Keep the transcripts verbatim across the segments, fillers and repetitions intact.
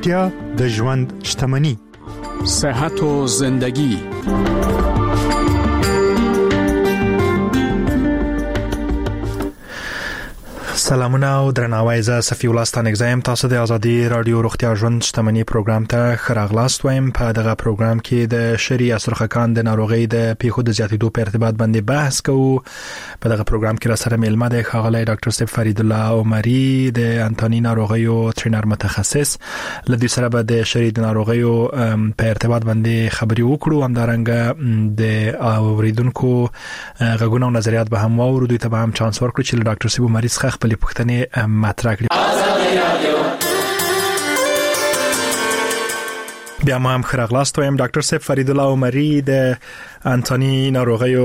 روغتیا د ژوند شتمني. صحت و زندگی. سلامونه او درناوی. زه صفی الله ستانګزایم. تاسو د ازادي رادیو روغتیا ژوند شتمني پروګرام ته خراغلاست وایم. په دغه پروګرام کې د شری اسرخکان د ناروغي د پیښو د زیاتېدو په ارتباط باندې بحث کوو. په دغه پروګرام کې را سره میلمه د ښاغلی ډاکټر صاحب فرید الله عمری د انتونی ناروغیو ټرینر متخصص. لدی سره به د شری د ناروغیو په ارتباط باندې خبري وکړو. همدارنګه د اوریدونکو غږونه او نظریات به هم واورو. دوی ته به هم چانس ورکړو چې ډاکټر صاحب مریض خخ په پښتنې مطرح کړي. بیا ما هم خراغلاست وایم. ډاکټر صاحب فرید الله عمری د انتونی ناروغیو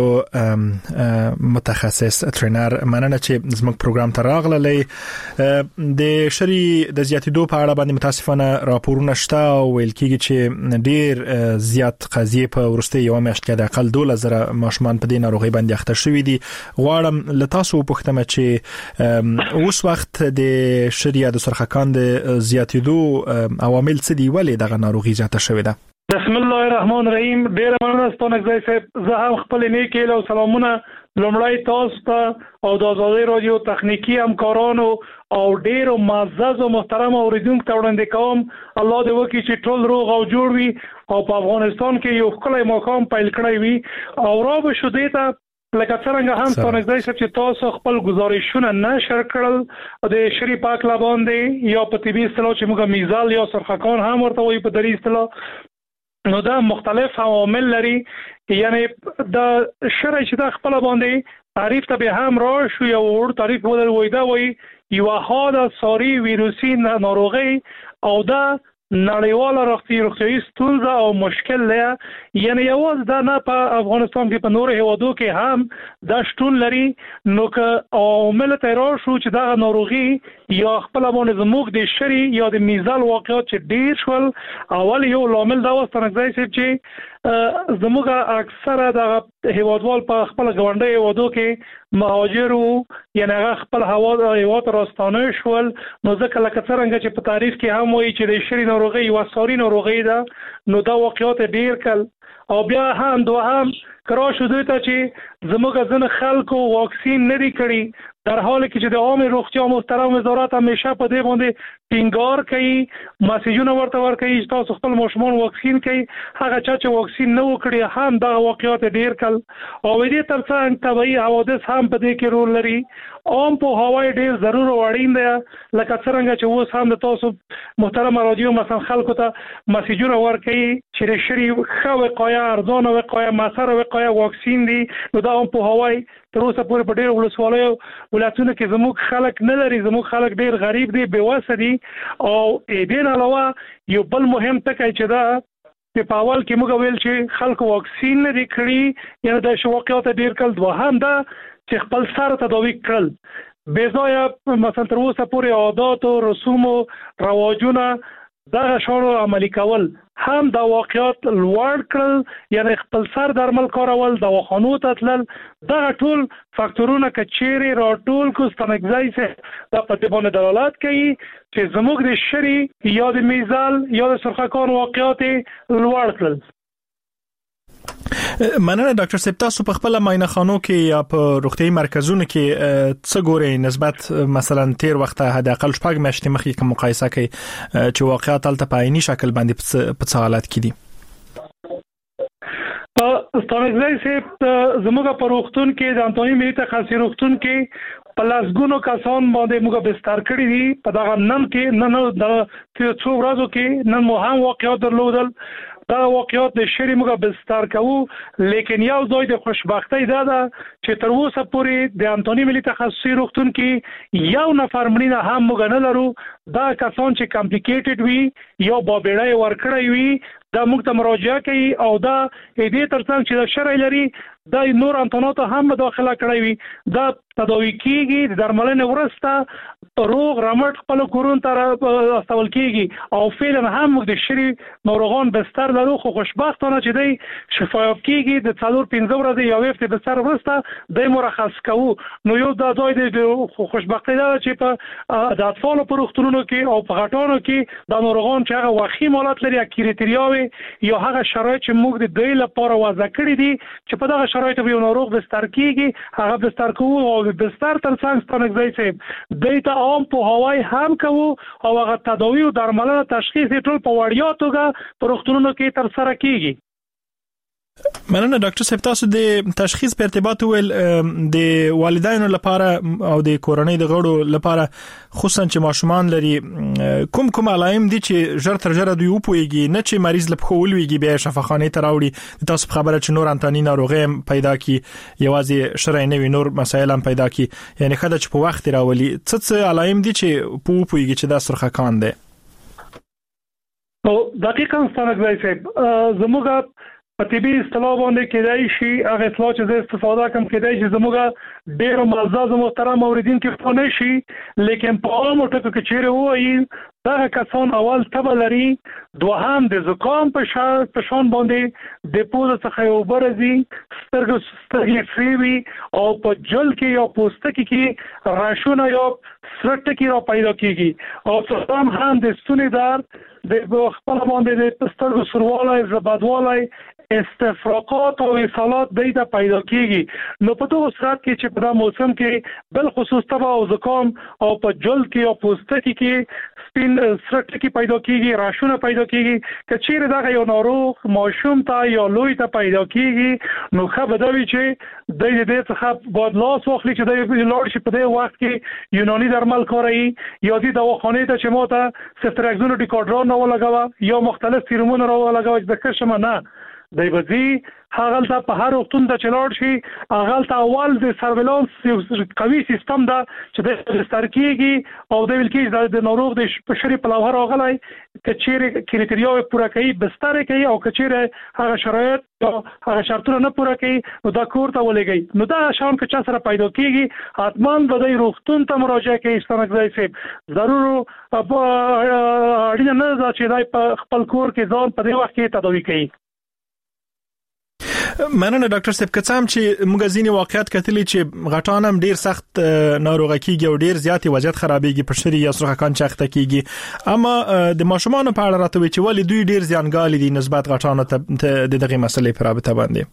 متخصص ټرینر، مننه چې زموږ پروګرام ته راغللی. د شری د زیاتېدو په اړه باندې متاسفانه راپورونه شته او ویل کېږي چې ډیر زیات قضیې په ورسته یو میاشت کې د اقل دوه زره ماشومان په دې ناروغي باندې اخته شوي دي. غواړم له تاسو وپوښتم چې اوس وخت د شری د سرخکان د زیاتېدو عوامل څه دي، ولې دغه ناروغي زیاته شوې ده؟ بسم الله الرحمن الرحیم. ډیر مننه ستونګزای صاحب. زه هم خپل نیکی له سلامونه لومړی تاسو ته او د ازادي رادیو تخنیکی همکارانو او ډیر معزز او محترم اوریدونکو ته وړاندې کوم. الله دې وکړي چې ټول روغ او جوړ وي او په افغانستان کې یو ښکلی مقام پیل کړی وي او را به شو دې ته لکه څنګه هم ستونګزای صاحب چې تاسو خپل گزارشونه نشر کړل د شری پاک لباندې یا په طبي اصطلاح چې موږ میزال یا سرخکان هم ورته وایي په دری اصطلاح، نو دا مختلف عوامل لري. یعنی دا شری چې دا خپل باندې تعریف ته به هم را شو یا ور تعریف ولر وایدا وای یو هاده ساری ویروسي ناروغي او دا نړیواله روغتي روغتي ستونزه او مشکل ده. یعنی یواز دا نه په افغانستان کې په نور هیوادو کې هم دا شتون لري. نو که عوامل تیرا شو چې دا ناروغي یا خپل باندې زموږ د شری یا د میزال واقعات چې ډیر شول، اول یو عامل دا وستنګځي چې زموږ اکثره د هیوادوال په خپل غونډه هیوادو کې مهاجرو یعنی هغه خپل هوا هیواد راستانه شول. نو ځکه لکه څنګه چې په تعریف کې هم وایي چې د شری ناروغي یو ساري ناروغي ده، نو دا واقعات ډیر کل او بیا هم دوهم کرا شوه ته چې زموږ ځنه خلکو واکسین نه دی کړی، در حالی که چې د عام روغتیا محترم وزارت همیشه په دې باندې ټینګار کوي، مسیجونه ورته ورکوي چې تاسو خپل ماشومان واکسین کړئ. هغه چا چې واکسین نه وکړي هم دا واقعیات ډیر کل او دې ترڅنګ طبيعي حوادث هم په دې کې رول لري. عام په هوای ډیر ضرور وړین دی لکه څنګه چې اوس هم د تاسو محترم رادیو مثلا خلکو ته مسیجونه ورکوي چې شری خو وقایه ارزانه وقایه مسره وقایه واکسین دي. نو دا هم په هوای تر اوسه پورې په ډېر ولسوالیو ولایتونو کې زموږ خلک نه لري. زموږ خلک ډېر غریب دي، بېوسه دي او دې نه علاوه یو بل مهم ټکی چې دا په اول کې موږ ویل چې خلکو واکسین نه دي کړي، یعنی د شواقعات ډېر کل دوهم دا چې خپل سره تداوی کړل بې ځایه مثلا تر اوسه پورې عادات او رسوم او رواجونه دغه شانو عملی کول هم دا واقعات لوړ کړل، یعنی خپل سر درمل کارول، دواخانو ته تلل، دغه ټول فاکتورونه که چیرې راټول کو ستنګځای سه دا په دې باندې دلالت کوي چې زموږ د شری یا د میزال یا د سرخکان واقعات لوړ کړل. مننه ډاکټر صاحب. تاسو په خپل معاینه خانو کې یا په روغتيایي مرکزونو کې څه ګورئ نسبت مثلا تیر وخت حد اقل شپږ میاشتې مخکې کوم مقایسه کوي چې واقعیت تل په عیني شکل باندې په څه حالت کې دي؟ ستانګځای صاحب زموږ په روغتون کې د انتونی ملي تخصصي روغتون کې په لاسګونو کسان باندې موږ بستر کړی دي. په دغه نن کې نن د څو ورځو کې نن مو هم واقعیت درلودل. دا واقعیات د شری موږ بستر کوو، لیکن یو ځای د خوشبختۍ دا ده چې تر اوسه پورې د انتونی ملي تخصصي روغتون کې یو نفر مړینه هم موږ نه لرو. دا کسان چې کمپلیکیټډ وي یا با بیړۍ ورکړی وي دا موږ ته مراجعه کوي او دا دې ترڅنګ چې د شرع لري دا نور امتحانات هم مداخله کړی وي دا تداوی کیږي د درملنې وروسته روغ رمټ خپل کورون ته استول کیږي او فعلا هم موږ د شری ناروغان بستر لرو خو خوشبختانه چې دی شفایاب کیږي د څلور پنځه ورځې یا وخت بستر وروسته د مرخص کوو نو یو دا دوی د خوشبختی دا چې په د اطفال په روغتونونو کې او په غټانو کې د ناروغان چې هغه واخی مالات لري کریټریاوي یا هغه شرایط چې موږ د دوی لپاره وضع کړی دي چې په دغه شرایطو به ناروغ بستر کیږي هغه بستر کوو او بستر ترڅنګ ستنګځي چې دیتا عام په هوای هم کوو او هغه تداوی او درملنه تشخیص ټول په وړیا توګه په روغتونونو کې تر سره کیږي. مننه ډاکټر صاحب تاسو د تشخیص په ارتباط ول د والدینو لپاره او د کورنۍ د غړو لپاره خصوصا چې ماشومان لري کوم کوم علائم دي چې ژر تر ژره دوی وپويږي نه چې مریض لپاره ولويږي بیا شفاخانه ته راوړي تاسو خبره چې نور انتاني ناروغي پیدا کی یوازې شرعي نه وي نور مسایل هم پیدا کی یعنی خدای چې په وخت راولي څه څه علائم دي چې په وپويږي چې دا سرخه کان دي. او دقیقاً ستنګځي صاحب زموږ په طبي اصطلاح باندې کېدای شي هغه اصطلاح چې زه استفاده کوم کېدای شي زموږ ډېر معزز محترم اوریدونکو کې پونه شي لیکن په عامو ټکو کې چیرې وایي دا کسان اول تبه لري دوهم د زکام په شان په شان باندې د پوزه څخه یو برزي سترګې سترګې فریوي او په جل کې یا پوستکي کې راشونه یا سرټ کې را پیدا کیږي او څوم هم د ستوني دار د خپل باندې د سترګو سروالای زبادوالای استفراقات او اصالات دیتا پیدا کیږي نو په دغه صورت کې چې په دا موسم کې بل خصوص تبه او زکام او په جلد کې او پوستکي کې سپین سرټ کې پیدا کیږي راشونه پیدا کیږي چې چیرې دا یو ناروغ ماشوم ته یا لوی ته پیدا کیږي نو خبر دا وی چې د دې څخه بعد لاس واخلي چې د لاړ شي په دې وخت کې یوناني درمل کاروي یا د دواخانه ته چې ماته سفتراکزون او ډیکاډرون نو لګاوه یا مختلف سیرومونه راو لګاوه چې د کشمه نه دی بزی هغه ته په هر وختون د چلاړ شي هغه ته اول د سرویلانس قوي سیستم دا چې د سترکیږي او د ویلکیز د ناروغ د بشري پلاوه راغلای کچېره کریټریاوي پوره کوي بستر کوي او کچېره هغه شرایط او هغه شرطونه نه پوره کوي نو دا کور ته ولګي نو دا شان که چا سره پیدا کیږي حتمان به د روغتون ته مراجعه کوي ستنګځي سي ضرور اړینه نه ده چې دای په خپل کور کې ځان په دې وخت کې تداوی کوي. مننه ډاکټر صاحب که څام چې موږ ځینې واقعیت کتلی چې غټان هم ډیر سخت ناروغه کیږي او ډیر زیاتې وضعیت خرابېږي په شری یا سرخه کان چاخته کیږي اما د ماشومان په اړه راته وی چې ولې دوی ډیر زیانګالي دي نسبت غټانو ته د دغه مسلې په رابطه باندې.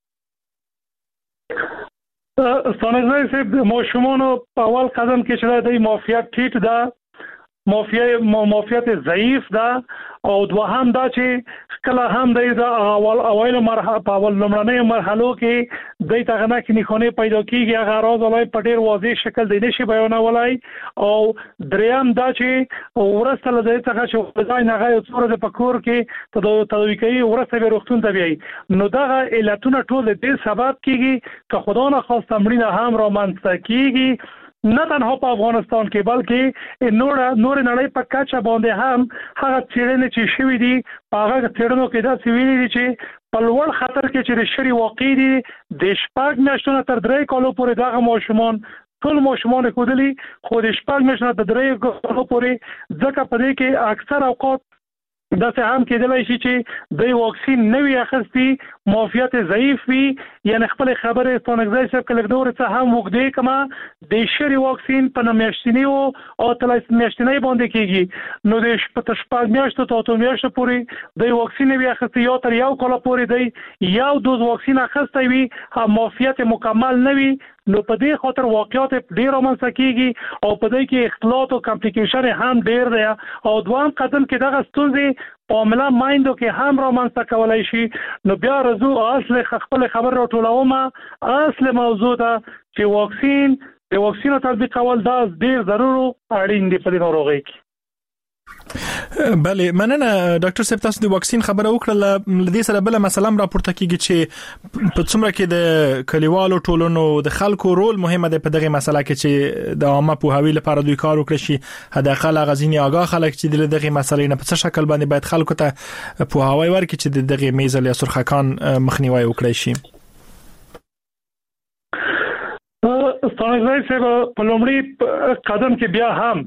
ستانګځي صاحب د ماشومان په اول قدم کې چې د معافیت ټیټ ده معافیت معافیت ضعیف ده او دوهم دا چې کله هم د اول اوایل مرحله په اول لمړنۍ مرحلو کې د تغنه کې نخونه پیدا کیږي هغه راز ولای په ډیر واضح شکل دی نشي بیانولای او دریم دا چې ورسته له دې څخه چې ځای نه غي څوره د پکور کې تداوی کوي ورسته به روغتون ته بیاي نو دا علتونه ټول دې سبب کیږي که خدا نه خواسته مړینه هم را منځته کیږي نه تنها په افغانستان کې بلکې نور نور نړۍ په کچه باندې هم هغه چیرې چې شوې دي په هغه چیرونو کې دا سوي دي چې په لوړ خطر کې چې د شری واقع دي د شپږ میاشتو تر درې کالو پورې دغه ماشومان ټول ماشومان کودلی خو د شپږ میاشتو تر درې کالو پورې ځکه په دې کې اکثر اوقات دا څه هم کېدلای شي چې د واکسین نوې اخستي معافیت ضعیف وي یعنی خپل خبره ستونګځي چې کله دور څه هم وګدې کما د شری واکسین په میاشتنی او تلای میاشتنی باندې کېږي نو د شپږ میاشتو ته اتو میاشتو پورې د واکسین نوې اخستي یو تر یو کال پورې دی یو دوز واکسین اخستي وي معافیت مکمل نه وي نو په دې خاطر واقعیت ډیر منځ کېږي او په دې کې اختلاط او کمپلیکیشن هم ډیر دی او دوام قدم کې دغه ستونزې په عمله مایندو کې هم را منځ کولای شي نو بیا رزو اصل خپل خبر راټولوم اصل موضوع ده چې واکسین د واکسینو تطبیق کول دا ډیر ضروري اړین دی په دې ناروغۍ کې. بله مننه ډاکټر صاحب تاسو د واکسین خبره وکړه لدې سره بل مسله هم راپورته کیږي چې په څومره کې د کلیوالو ټولنو د خلکو رول مهمه ده په دغه مسله کې چې د عامه پوهاوی لپاره دوی کار وکړي شي حداقل غزيني آگاه خلک چې د دغه مسلې نه په څه شکل باندې باید خلکو ته پوهاوی ورکړي چې د دغه میزل یا سرخکان مخنیوي وکړي شي. ستاسو په لومړي قدم کې بیا هم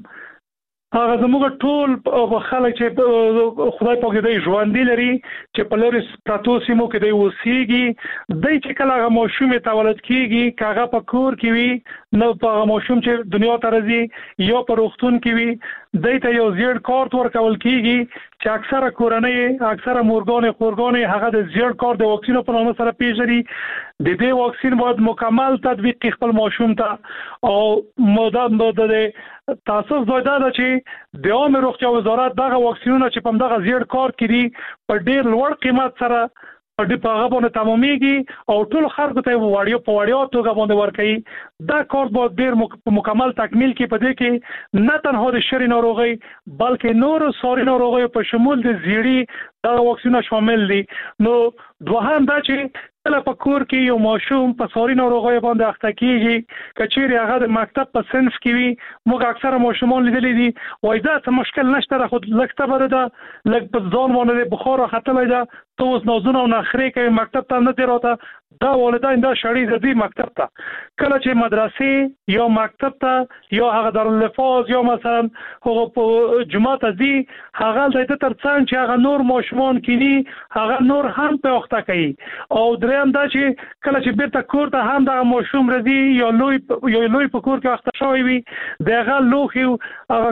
هغه زموږ ټول خلک چې خدای پاک دې ژوند لري چې په لوري پروتو سیمو کې دی وسیږي د چې کله هغه ماشوم تولد کیږي کاغه په کور کې وي نو په ماشوم چې دنیا ته راځي یا په روغتون کې وي دایته یو زیړ کارت ورکول کیږي چې اکثره کورنۍ اکثره مورګان خورګان هغه د زیړ کارت د واکسین په نامه سره پیژني د دې واکسین باید مکمل تطبیق خپل ماشوم ته او مدام د تاسو زویدا ده چې د عامه روغتیا وزارت دغه واکسینونه چې په دغه زیړ کارت کې دي په ډیر لوړ قیمت سره په دې په هغه باندې تمامېږي او ټول خلکو ته وړیو په وړیو توګه باندې ورکړي دا کارت به ډیر مکمل تکمیل کې پدې کې نه تنها د شری ناروغي بلکې نور ساري ناروغي په شمول د زیړی دا واکسینونه شامل دي. نو دوهم دا چې کله په کور کې یو ماشوم په ساري ناروغي باندې اخته کیږي کچېری هغه د مکتب په صنف کې وي موږ اکثره ماشومان لیدلې دي وای دا څه مشکل نشته خو لکه بره ده لکه په ځان باندې بخار راختلې ده تو اوس نوزونه او نخري کوي مکتب ته نه دی راته دا والدین دا شړې زدي مکتب ته کله چې مدرسې یا مکتب ته یا هغه دارالحفاظ یا مثلا هغه په جمعه ته دي هغه د تر څنګ چې هغه نور ماشومان کینی هغه نور هم په وخت کوي او دریم دا چې کله چې بیرته کور ته هم د ماشوم رضی یا لوی یا لوی په کور کې وخت شوی وي دغه لوخي هغه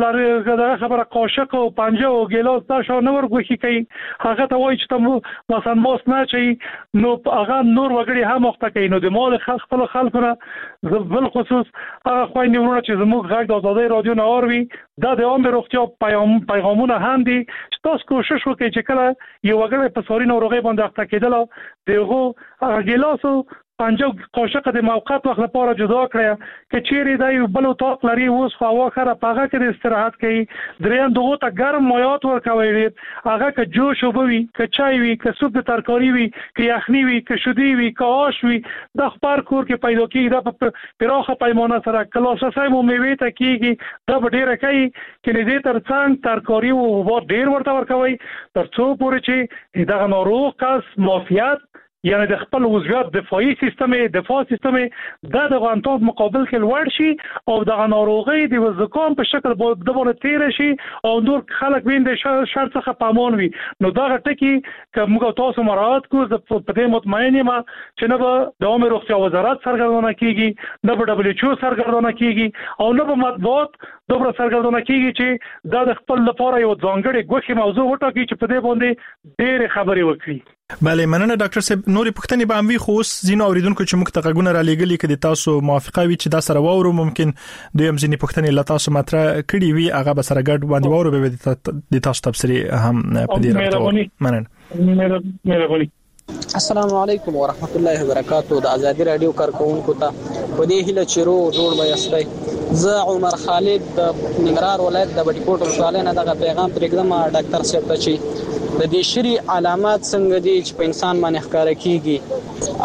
کله خبره قاشق او پنجه او ګلاس دا شو نور غوخي کوي هغه ته وایي چې مثلا موس نه چي نو هغه نور وګړي هم وخت کوي نو د مال خپل خلکو نه بل خصوص هغه خويندې ورونه چې زموږ غږ د آزادۍ رادیو نه اوروي دا د عامه روغتیا پیغامونه هم دي چې تاسو کوشش وکړئ چې کله یو وګړی په ساري ناروغي باندې اخته کېدل دغه هغه ګلاسو پنځه قاشق د موقت وخت لپاره جدا کړی چې چیرې دا یو بل طاق لري اوس خو هوا خره پاغه کې استراحت کوي دریم دغه ته ګرم مایات ورکوي هغه که جوش وبوي که چای وي که سوپ د ترکاری وي که یخني وي که شودي وي که آش وي د خبر کور کې پیدا کیږي دا په پراخه پیمانه سره کلاسه مو میوه ته کیږي دا به ډیره کوي چې دې تر څنګ ترکاری او هوا ډیر ورته ورکوي تر څو پورې چې دا ناروغ کس معافیت یعنی د خپل وضعیت دفاعي سیستم دفاع سیستم د غانتوب مقابل کې لوړ شي او د ناروغي د وزکام په شکل د باندې تیر شي او نور خلک وین د شرط څخه پامون وي نو دا ټکی چې موږ تاسو مراعات کو په دې مطمئن یم چې نه به د عامه روغتیا وزارت سرګردانه کیږي نه به دبليو ایچ او سرګردانه کیږي او نه به مطبوعات دوبره سرګردانه کیږي چې دا د خپل لپاره یو ځانګړي ګوښه موضوع وټاکي چې په دې باندې ډېر خبرې وکړي. بله مننه ډاکټر صاحب نورې پوښتنې به هم وي خو اوس ځینو اوریدونکو چې موږ ته غږونه را لېږلي کړي تاسو موافقه وي چې دا سره واورو ممکن دوی هم ځینې پوښتنې له تاسو مطرح کړي وي هغه به سره ګډ باندې واورو به د تاسو تبصرې هم په دې راځو. مننه مهرباني. السلام علیکم ورحمت الله وبرکاتہ د ازادي رادیو کارکونکو ته په دې هیله چې رو جوړ به یاستئ زه عمر خالد د ننګرهار ولایت د بټي کوټ ولسوالۍ نه دغه پیغام پرېږدم ډاکټر صاحب ته چې د دې شری علامات څنګه دي چې په انسان باندې ښکار کیږي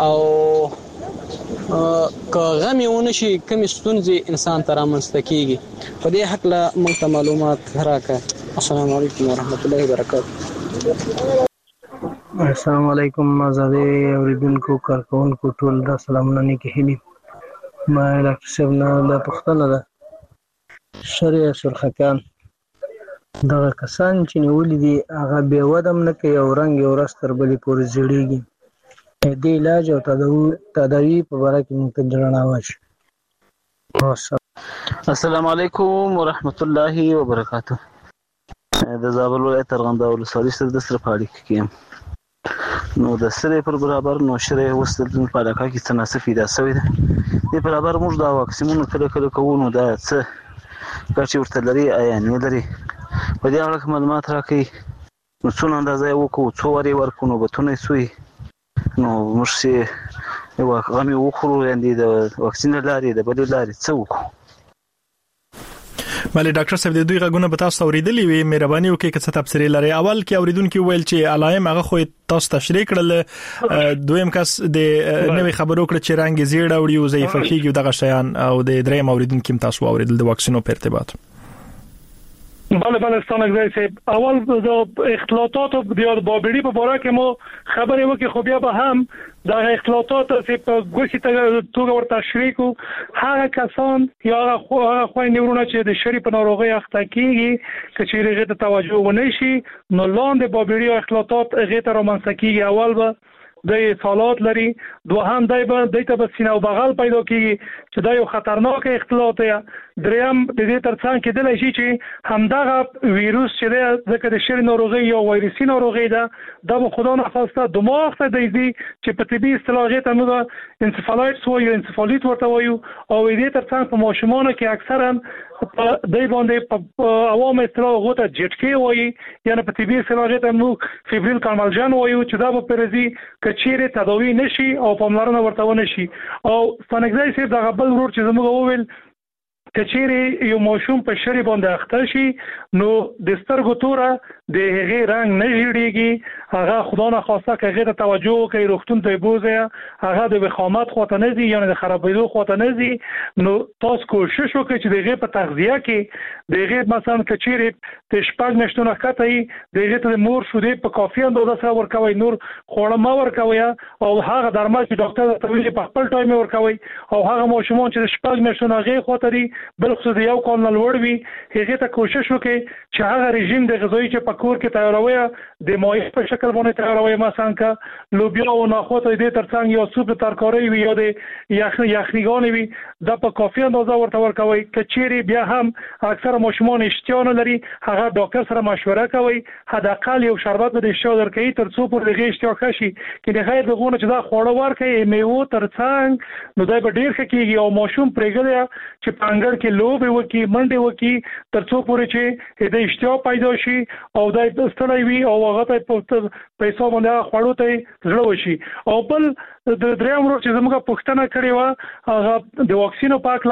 او که غمي ونشي کوم ستونزې انسان ته رامنځته کیږي په دې حق له موږ ته معلومات راکړه. السلام علیکم ورحمت الله وبرکاتہ. السلام علیکم ازادي اوریدونکو کارکونکو ټول د سلامونه نه کېږي ما ډاکټر صاحب نه د پښتنه ده شریعه سرخکان دغه کسان چې نیولې دي هغه به ودم نه کوي او رنګ یو راستر بلې پورې زیړیږي د علاج او تداوی په اړه کې موږ درناوی. السلام علیکم ورحمت الله وبرکاتہ. د زابل ولایت ارغنداو ولسوالۍ سره د سره پاړې کې نو د سره پر برابر نو شری وستل په علاقه کې تناسب پیدا شوی دی د برابر موږ دا واکسینونه کله کله کوو نو دا څه کچې ورته لري آیا نه لري په دې اړه معلومات راکړي نو څونه اندازه وکړو څو وری ورکو نو بتونه سوی نو موږ چې یو غمي وخورو یعنی د واکسین لارې د بل لارې څه وکړو. بله ډاکټر صاحب د دوی غږونه به تاسو اوریدلې وي مهرباني وکړئ چې څه تفسیر لري. اول کې اوریدونکو ویل چې علائم هغه خو تاسو تشریح کړل، دویم کس د نوې خبرو کړ چې رنگ زیړ اوړي او ضعیف کیږي دغه شیان، او د دریم اوریدونکو تاسو اوریدل د واکسینو په ارتباط. بله بله ستانګزی صاحب، اول د اختلاطات د بابړي په اړه کې مو خبرې وکړې، خو بیا به هم د اختلاطات چې په ګوشي توګه ورته تشریح کو، هغه کسان یا هغه خويندې چې د شری په ناروغي اخته کیږي چې هغه ته توجه ونه شي نو لاندې بابړي او اختلاطات هغه ته رومانس کیږي. اول به د سالات لري، دوهم دای به د ته سینه او بغل پیدا کیږي چې دا یو خطرناک اختلاط دی. دریم د دې ترڅنګ کې د لشي چې همدغه ویروس چې د ځکه د شری ناروغي یا وایرسي ناروغي ده د خدا نه خواسته دماغ ته دی چې په طبي اصطلاح ته موږ انسفالایتس وایو، انسفالیت ورته وایو، او دې ترڅنګ په ماشومانو کې اکثرا په دای باندې په عوام اصطلاح غوته جټکی وایي، یعنی په طبي اصطلاح ته موږ فیبریل کارمالجان وایو چې دا په پرزي کچيره تداوی نشي او پاملرنه ورته ونشي. او ستانګزی صاحب د غبل ورور چې زموږ وویل کچيره یو ماشوم په شری باندې اخته شي نو د سترګو توره د هغه رنگ نه جوړیږي، هغه خدا نه خواسته که هغه ته توجه وکړي روغتون ته بوزه، هغه د وخامت خواته نه زی یعنی د خرابېدو خواته نه زی. نو تاسو کوشش وکړئ چې دغه په تغذیه کې دغه مثلا کچيره د شپږ میاشتو کته دغه ته مور شوده په کافي اندازه سره ورکوي، نور خوړه ما ورکوي، او هغه درمل چې ډاکټر ته ویلي په خپل ټایم ورکوي، او هغه ماشومان چې شپږ میاشتو هغه خواته دي بل خصوص یو کال نه لوړ وي هغه ته کوشش وکړي چې هغه رژیم د غذایی چې په کور کې تیاروي د مایع په شکل باندې تیاروي، مثلا که لوبیا او نخود دې ترڅنګ یو سوپ ترکاري وي یا د یخني یخنیګان وي دا په کافي اندازه ورته ورکوي. کچيري بیا هم اکثر ماشومان اشتها نه لري، هغه ډاکټر سره مشوره کوي، حداقل یو شربت به د اشتها درکړي تر څو پر دغه اشتها کشي کې د غیر دغه چې دا خوړه ورکړي میوه ترڅنګ نو دا به ډیر ښه کیږي او ماشوم پرېګل چې پانګړ کې لوب وکي منډه وکي تر څو پورې چې د اشتها پیدا شي او د ستړی وي او هغه ته پیسې باندې خوړو ته زړه وشي. او بل د دریم ورو چې زموږه پښتنه کړې و هغه د واکسینو پاک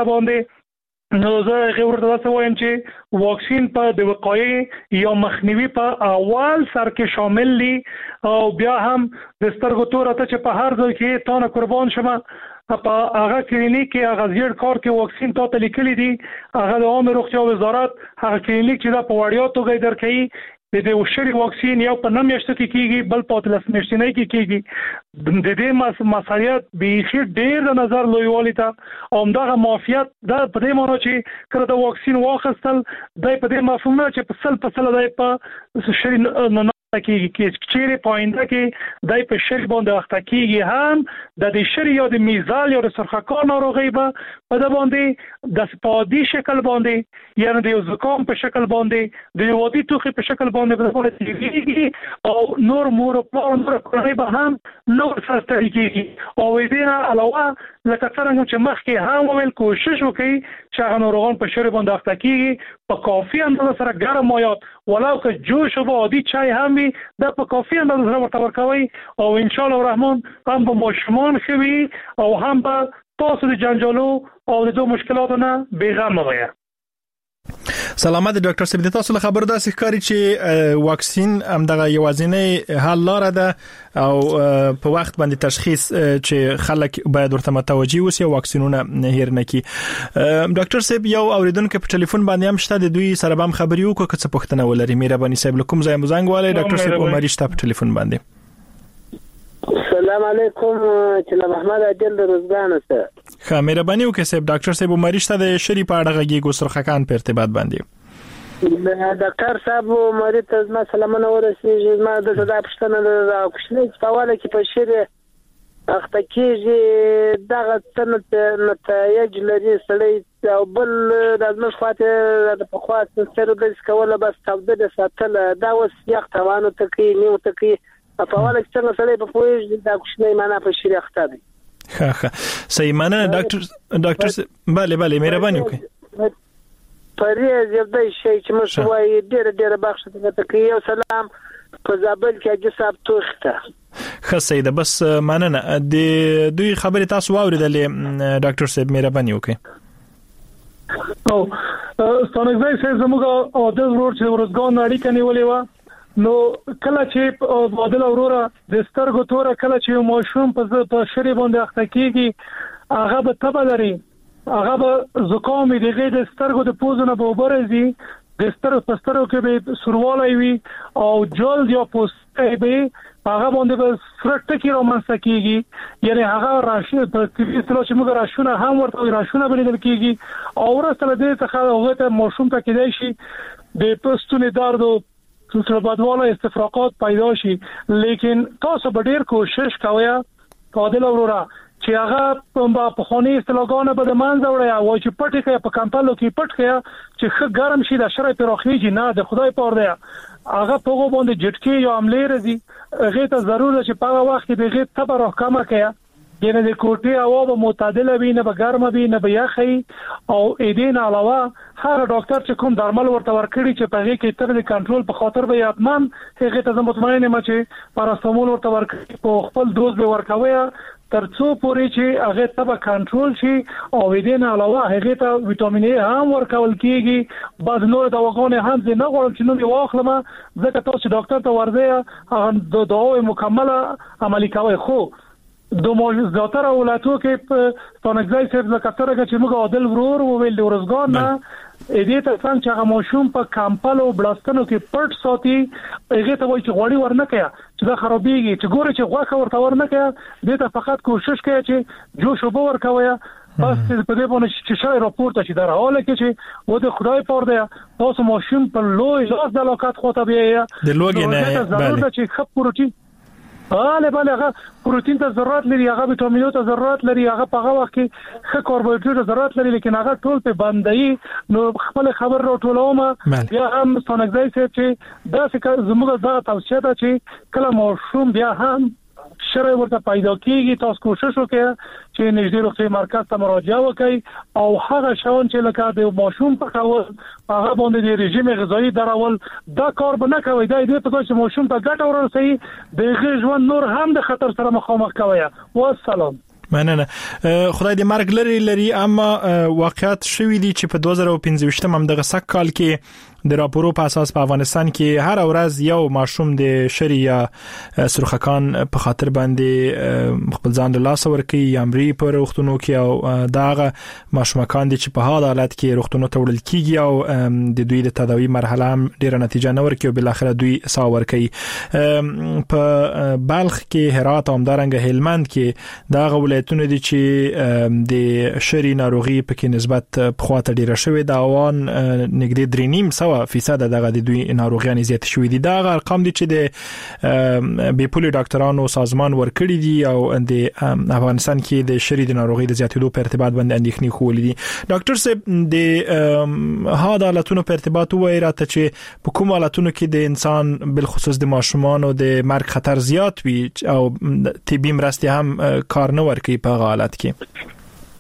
لباندې نو زه غوړ ته تاسو وایم چې واکسین په د وقایې یا مخنیوي په اول سر کې شامل دي، او بیا هم د سترګو تور ته چې په هر ځای کې تانه قربان شمه په هغه کلینیک کې هغه زیړ کار کې واکسین ته لیکلي دي، هغه د عامه روغتیا وزارت هغه کلینیک چې دا په وړیا توګه درکې د دې وشري واکسین یو په نمیشته کې کیږي بل په تلس میشتنه کې کیږي. د دې مسالیت به ډیر د نظر لویوالي ته او دغه معافیت دا په دې معنی چې کله د واکسین واخستل دای په دې مفهوم نه چې په سل په سل دای په شری نه کیږي چې چیرې پاینده کې دای په شری باندې اخته کیږي هم د دې شری یا د میزال یا د سرخکار ناروغي به په د باندې د سپادي شکل باندې یعنی د زکام په شکل باندې د وادي توخي په شکل باندې په باندې کیږي او نور مور په نور کړي به هم نور سره کیږي. او دې نه علاوه لکه څنګه چې مخکې هم ویل کوشش وکړي چې هغه ناروغان په شری باندې اخته کیږي په کافي اندازه سره ګرم مایات ولو که جوش او عادي چای هم وي د په کافي اندازه سره ورته ورکوي او ان شاء الله الرحمن هم به ماشومان خوي او هم به تاسو د جنجالو او د دوه مشکلاتو نه بیغمه وي. سلامت ډاکټر صاحب، د تاسو له خبرو داسې ښکاري چې واکسین همدغه یوازینی حل لار ده او په وخت باندې تشخیص چې خلک باید ورته متوجي وي او واکسینونه هیر نه کی. ډاکټر صاحب یو اوریدونکو په ټلیفون باندې هم شته، د دوی سره هم خبري وکړو که څه پوښتنه ولري. مهرباني صاحب لکم زایم زنګ والي ډاکټر صاحب عمر شته په ټلیفون باندې. السلام علیکم، چې محمد عادل د روزګان سره. ښه مهرباني وکړئ صاحب. ډاکټر صاحب عمر شته د شری په اړه غږیږو سرخکان په ارتباط باندې. ډاکټر صاحب عمر ته ما سلامونه ورسېږي. ما د صدا پښتنه د کوشنۍ په حواله کې په شری اخته کېږي دغه څنګه نتایج لري سړی او بل د ازمش خواته د پخوا سره د سکوله بس تبدل ساتل دا وس یخ توانو تکي نیو تکي په حواله کې څنګه سړی په پوهې د کوشنۍ معنا په شری اخته دي. ښه ښه صحیح معنا ډاکټر ډاکټر bale bale مهرباني وکړئ. پریز یو د شي چې مو وایي ډېر ډېر بخښه ته کوي. سلام په زابل کې اجي صاحب توخته. ښه سیده بس مننه. د دوی خبرې تاسو واوریدلې ډاکټر صاحب، مهرباني وکړئ. او ستانګزای سه زموږ عادل ورور چې ورزګان اړیکه نیولې و نو کله چې عادل ورور د سترګو تور کله چې ماشوم په شری باندې اخته کیږي هغه به تبه لري هغه به زکام دی غیر د سترګو د پوزونه به وبرزي د سترګو په سترګو کې به سروالای وي او جلد یا پوستې به هغه باندې به سرټ کې رومانس کیږي یعنی هغه راشي په اصطلاح چې موږ راشونه هم ورته راشونه بلیدل کیږي او ورسره د څخه هغه ته ماشوم ته کېدای شي د پستونې درد او څه بدواله استفراقات پیدا شي لیکن تاسو به ډیر کوشش کوئ عادل وروره چې هغه په خوني استلاګانه به د منځ وړي او چې پټ کې په کمپلو کې پټ کې چې خه ګرم شي د شرای پروخیږي نه د خدای پور دی هغه په غو باندې جټکی یا عملې رزي هغه ته ضرورت چې په هغه وخت کې د غیب تبر حکمه کوي یعنی د کوټې هوا به معتدله وي نه به ګرمه وي نه به یخي او اېدین علاوه هر ډاکټر چې کوم درمل ورته ورکړي چې په هغه کې تر د کنټرول په خاطر به یاتمن هغه ته مطمئن یم چې پاراستامول ورته ورکړي په خپل دوز به ورکوي ترڅو پورې چې هغه تبه کنټرول شي او اېدین علاوه هغه ته وټامین ای هم ورکول کیږي بعض نور دواګانې هم زه نه غواړم چې نو واخلم ځکه تاسو ډاکټر ته ورځي هغه د دواوی مکمله عملي کوي خو د موجود زیاتره ولایتو کې په ستانګزای سره ذکر چې موږ عادل ورور وویل د ورزګان نه دې ته څنګه چې هغه ماشوم په کمپل او بلاستنو کې پټ ساتي هغه ته وایي چې غوړي ورنکیا چې دا خرابېږي چې ګوره چې غوښه ورته ورنکیا دې ته فقط کوشش کوي چې جوش وبو ورکوي بس په دې باندې چې شای راپورته شي در حاله کې چې و د خدای پور دی تاسو ماشوم په لوی لاس د علاقات خو ته بیا د لوګي نه ضرورت چې خپ پروتین آله بله هغه پروتین ته ضرورت لري هغه وټامینونو ته ضرورت لري هغه په هغه وخت کې ښه کاربوهایډریټ ضرورت لري لیکن هغه ټول په باندې نو خپل خبر راټولوم بیا هم ستانګزای چې دا څه زموږ د توصیه ده چې کله ماشوم بیا هم شرای ورته پیدا کیږي تاسو کوشش وکړئ چې نږدې روغتي مرکز ته مراجعه وکړئ او هغه شاون چې لکه د ماشوم په کول هغه باندې د رژیم غذایی درول دا کار به نه کوي دا دې په چې ماشوم ته ګټه ورسوي د ژوند نور هم د خطر سره مخامخ کوي والسلام مننه خدای دې مرګ لري لري اما واقعیت شوې دي چې په دوه زره او پنځه هم دغه سک کال کې د راپورو په اساس په افغانستان کې هر ورځ یو ماشوم د شریعه سرخکان په خاطر باندې خپل ځان له لاس ورکي یامري پر وختونو کې او داغه ماشومان دي چې په حال حالت کې وختونو ته وړل کیږي او د دوی د تداوی مرحله هم ډیره نتیجه نه ورکي او بل اخر دوی سا ورکي په بلخ کې هرات او همدارنګ هلمند کې داغه ولایتونه دي چې د شری ناروغي په کې نسبت په خواته ډیره شوې دا وان نګدي درې نیم فیصد دغه د دوی ناروغیان زیات شوې دي دا ارقام دي چې د بیپولي ډاکټرانو سازمان ورکړي دي او د افغانستان کې د شری د ناروغي د زیاتېدو په ارتباط باندې اندېښنې خولې دي ډاکټر صاحب د هاده حالتونو په ارتباط وایي راته چې په کوم حالتونو کې د انسان بل خصوص د ماشومان او د مرګ خطر زیات وي او طبي مرستې هم کار نه ورکوي په حالت کې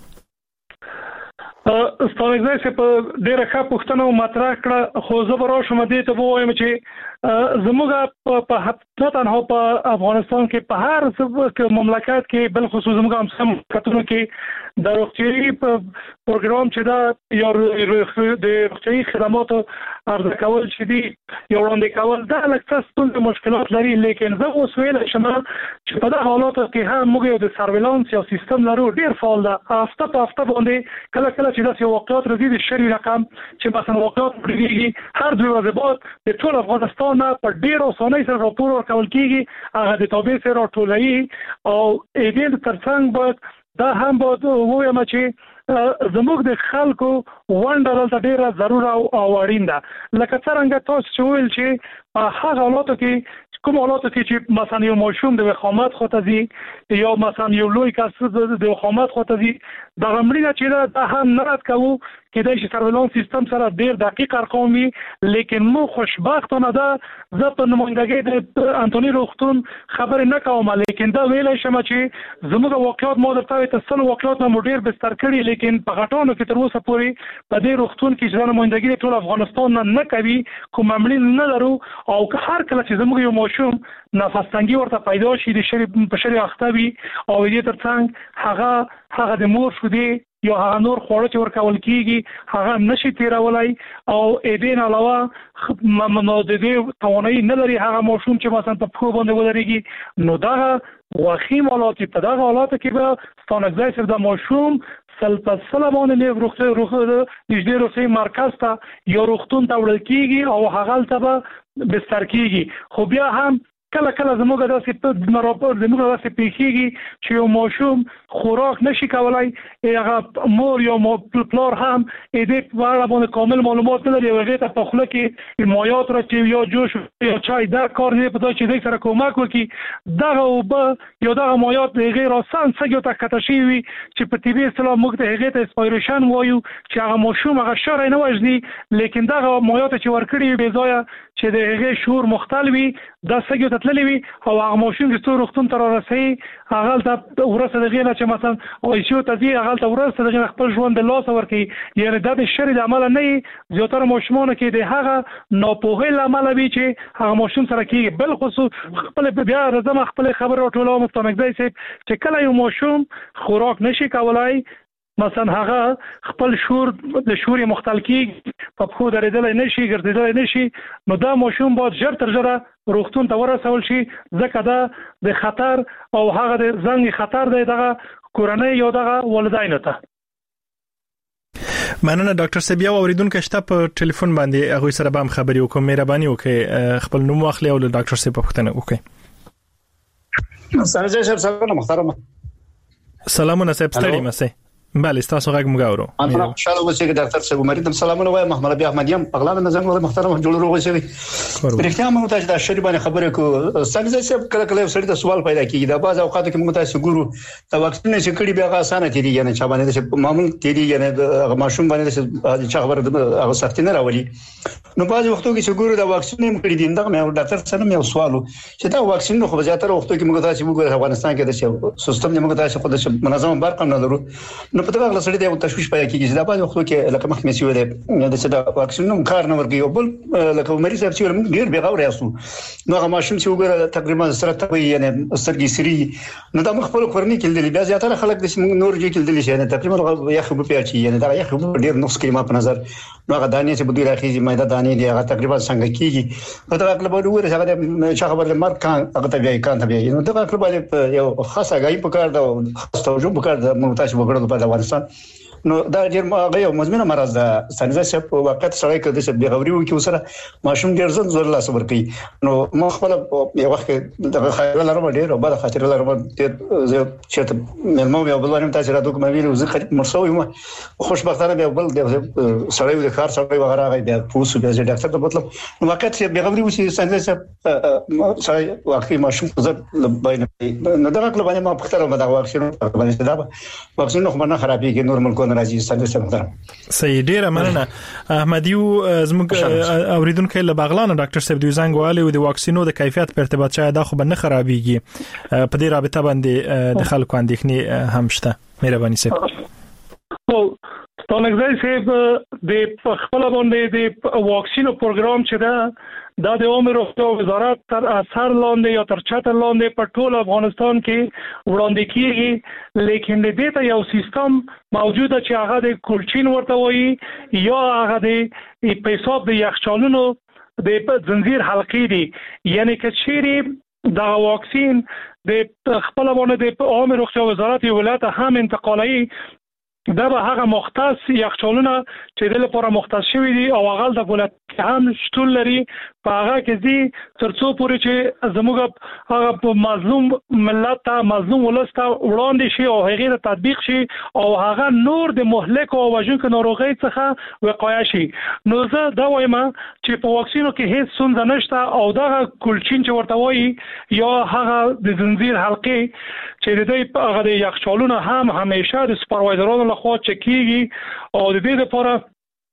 ستانګزای چې په ډیره ښه پوښتنه مطرح کړه خو زه به راشم دې ته وایم چې زموږ په حتی تنها په افغانستان کې په هر څه مملکت کې بل خصوص زموږ هم مملکتونو کې د روغتیايي پروګرام چې دا یا د روغتیايي خدماتو عرضه کول چې دي یو وړاندې کول دا لکه څه مشکلات لري لیکن زه اوس ویل شم چې په دغه حالاتو کې هم موږ د سرویلانس یو سیستم لرو ډیر فعال ده هفته په هفته باندې کله کله چې داسې واقعات راځي د شری رقم چې مثلا واقعات پرېږي هر دوه ورځې بعد د ټول افغانستان په ډیر اسانۍ سره راپور ورکول کیږي هغه د تابع سره راټولوي او دې ترڅنګ بعد دا هم باید وایم چې زموږ د خلکو ونډه دلته ډیره ضرور او اړین ده لکه څنګه تاسو چې ویل چې په هغه حالاتو کې کوم حالاتو کې چې مثلا یو ماشوم د وخامت خاطر دي یا مثلا یو لوی کس د وخامت خاطر دي دا غمړي چې دا هم نه رات کوو کې د سرویلانس سیستم سره ډیر دقیق ارقام وي لیکن مو خوشبختانه ده زه په نمائندګۍ د انټونی روختون خبر نه کوم لیکن دا ویل شم چې زموږ واقعیت مو درته تاسو واقعیت مو ډیر بستر کړی لیکن په غټانو کې تر اوسه پورې په دې روختون کې چې نمائندګۍ ټول افغانستان نه کوي کوم عملی نه لرو او هر کله چې زموږ یو ماشوم نفس تنګي ورته پیدا شي د شری په شری اختوي او دې ترڅنګ هغه هغه د مور شو دی یا هغه نور خواړه چې ورکول کیږي هغه نشي تیرولای او اېدین علاوه ممنوعي توانایي نه لري هغه ماشوم چې مثلا په پښو باندې ودرېږي نو دا واخیم حالات په دغه حالات کې به ستانګځای سره د ماشوم سل په سل باندې نه روغتي روغتي نږدې روغتي مرکز ته یا روغتون ته وړل کیږي او هغه ته به بستر کیږي خو بیا هم کله کله زموږ داسې په ناروغ زموږ داسې پیښیږي چې یو ماشوم خوراک نشي کولای هغه مور یا پلار هم دې په اړه باندې کامل معلومات نه لري هغه ته په خوله کې مایات راځي یا جوش یا چای دا کار نه پته چې دې سره کومک وکړي دغه او به یا دغه مایات غیر آسان څنګه ته کټه شي وي چې په طبي اصطلاح موږ ته هغه ته اسپایریشن وایو چې هغه ماشوم هغه شر نه وژني لیکن دغه مایات چې ورکړي به ځای چې د هغه شور مختلفي د سګیو تللی وي او هغه ماشوم چې څو وختون تر راسي هغه ته ورسره دغه نه چې مثلا او شو ته دی هغه ته ورسره دغه خپل ژوند د لاس ورکی یعنی د شر د عمل نه زیاتره ماشومان کې د هغه ناپوهي عمل وي چې هغه ماشوم سره کې بل خصوص خپل بیا رزم خپل خبر او ټولو مستمګځي چې کله یو ماشوم خوراک نشي کولای مثلا هغه خپل شور د شوري مختل کې په خو درېدل نشي ګرځیدل نشي نو دا ماشوم باید ژر تر ژره روغتون ته ورسول شي ځکه دا د خطر او هغه د زنګ خطر دی دغه کورنۍ یو دغه والدینو ته مننه ډاکټر سبیا اوریدونکو شته په ټلیفون باندې هغه سره به خبري وکم مهرباني وکړئ خپل نوم واخلئ او ډاکټر سبیا په پوښتنه وکړئ سلام جناب سلام محترم سلامونه صاحب ستړي مسئ بله تاسو غږ مګاورو انا خوشاله اوسئ چې ډاکټر صاحب مریض سلامونه وایم محمد ابي احمديم اغلب نظام محترم جوړ روغ شي پرختیا موږ ته د شری باندې خبره کو څنګه چې کله کله سړی د سوال پیدا کیږي د باز اوقات کې موږ تاسو ګورو د واکسین چې کړي بیا اسانه تیری یعنی چې باندې معمول تیری یعنی د ماشوم باندې چې خبره هغه سختي نه راولي نو باز وختو کې چې ګورو د واکسین هم کړي دي دا مې ډاکټر سره مې سوالو چې دا واکسین خو زیاتره وختو کې موږ تاسو وګورئ افغانستان کې د سیستم موږ تاسو خو د منظم برقم نه لرو نو په دغه سړي د تشویش پیدا کیږي دا په وخت کې لکه مخکې مې ویل د څه د واکسین نوم کار نه ورګي او بل لکه مریض چې موږ ډیر به غوړ یاسو نو هغه ماشوم چې وګوره تقریبا سره ته یعنی سترګې سری نو دا مخ خپل کورنۍ کې دي بیا زیاتره خلک د نور جې کې دي چې تقریبا یخ په پیاچی یعنی دا یخ ډیر نقص کې ما په نظر نو هغه دانې چې بده راخیږي مېدا دانې دی هغه تقریبا څنګه کیږي په دا خپل به وګوره هغه چې خبر د مرګ کان هغه ته بیا کان ته بیا نو دا خپل یو خاصه غي په کار دا توجه په کار د مونږ وګړو په افغانستان نو دا ډیر هغه یو مزمنه مرز ده سنځه په وخت سره کې د څه بغوري وکي وسره ماشوم ډیر زړه زړه لاس ورکي نو ما خپل یو وخت د خیال لرم ډیر او بل خاطر لرم چې مېلمو یو بل ورم تاسو را دوه مې ویل زه مرسو یم خوشبختانه به بل د سړی د کار سره وغیرہ غي د پوسو به ډاکټر ته مطلب نو وخت چې بغوري وشي سنځه سړی واقعي ماشوم زړه باندې نو دا کله باندې ما پختره ما دا واکسین باندې دا واکسین خو نه خرابېږي نورمال راځي ستاسو سره صحیح ډیره مننه احمدیو زموږ اوریدونکو له بغلان ډاکټر صاحب دوی زنګ والي او د واکسینو د کیفیت په ارتباط شاید دا خو نه خرابېږي په دې رابطه باندې د خلکو اندېښنې هم شته مهرباني صاحب او ستانګځای صاحب د خپل باندې د واکسینو پروګرام چې دا دا د عمر روغتیا وزارت تر اثر لاندې یا تر چتر لاندې په ټول افغانستان کې وړاندې کیږي لیکن د دې ته یو سیستم موجوده چې هغه د کولچین ورته وایي یا هغه د په حساب د یخچالونو د زنجیر حلقې دي یعنی که چیرې دا واکسین د خپل باندې د عمر روغتیا وزارت ولایت هم انتقالي دا به هغه مختص یخچالونه چې د لپاره مختص شوی دي او هغه د ولایت هم شتون لري په هغه کې دي ترڅو پورې چې زموږ هغه مظلوم ملت ته مظلوم ولست وړاندې شي او هغه د تطبیق شي او هغه نور د مهلک او وژونکو ناروغي څخه وقایه شي نو زه دا وایم چې په واکسینو کې هیڅ ستونزه نشته او دا کولچین چې ورته وایي یا هغه د زنجیر حلقې چې د دې هغه د یخچالونه هم همیشه د سپروایزرانو لخوا چکیږي او د دې لپاره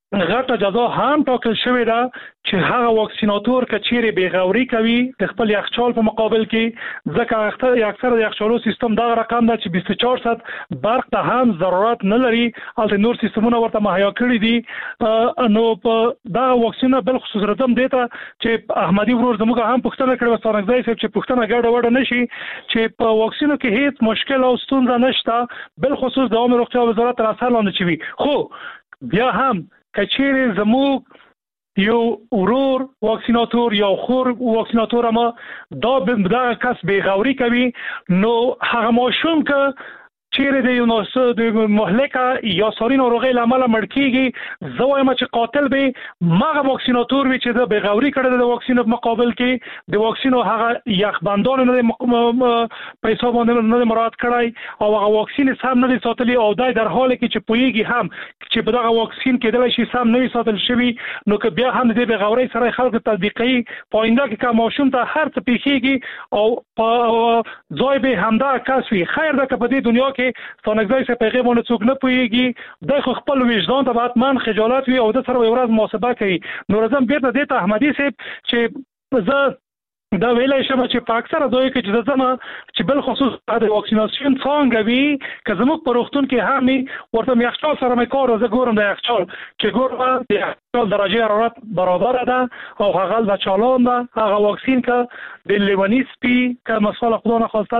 غټه جزا هم ټاکل شوې ده چې هغه واکسیناتور کچېرې بېغوري کوي د خپل یخچال په مقابل کې، ځکه اکثر د یخچالو سیستم دا رقم ده چې بیست و چهار ساعت برق ته هم ضرورت نه لري، هلته نور سیستمونه ورته مهیا کړي دي. نو په دا واکسینونه بل خصوص راځم دې ته چې احمدي ورور زموږ هم پوښتنه کړې وه ستانکزی صاحب چې پوښتنه ګډه وډه نه شي چې په واکسینو کې هیڅ مشکل او ستونزه نشته، بل خصوص د عامه روغتیا وزارت تر اثر لاندې چې وي. خو بیا هم کچېرې زموږ یو ورور واکسیناتور یا خور واکسیناتور ما دا دا کس بېغوري کوي، نو هغه ماشوم که چیرې د یو ناسو د مهلکه یا ساري ناروغۍ له امله مړ کېږي، زه وایم چې قاتل به مغه واکسیناتور وي چې د بېغوري کړی د واکسین په مقابل کې د واکسینو هغه یخبندانو نه په حساب باندې نه مراعات کړی او هغه واکسین سم نه دی ساتلی، او دا در حال کې چې پوهېږي هم چې په دغه واکسین کېدلی شي سم نه وي ساتل شوي، نو که بیا هم د دې بېغورۍ سره خلکو تطبیقوي په آینده کې که ماشوم ته هر څه پېښېږي او په ځای به همدغه کس وي. خیر ده که په دې دنیا کې ستانکزی صاحب په هغې باندې څوک نه پوهېږي، دی خو خپل وجدان ته به حتما خجالت وي او د سره به یو ورځ محاسبه کوي. نو راځم بېرته دې ته احمدي صاحب چې زه دا ویلی شم چې په اکثره ځایو کې چې زه ځم چې بل خصوص د واکسیناسیون څانګه وي که زموږ په روغتون کې هم وي، ورته م یخچال سره مې کار زه ګورم د یخچال چې ګورم د یخچال درجه حرارت برابره ده او هغه د چالان ده، هغه واکسین که د لیوني سپي که مثال خدا نخواسته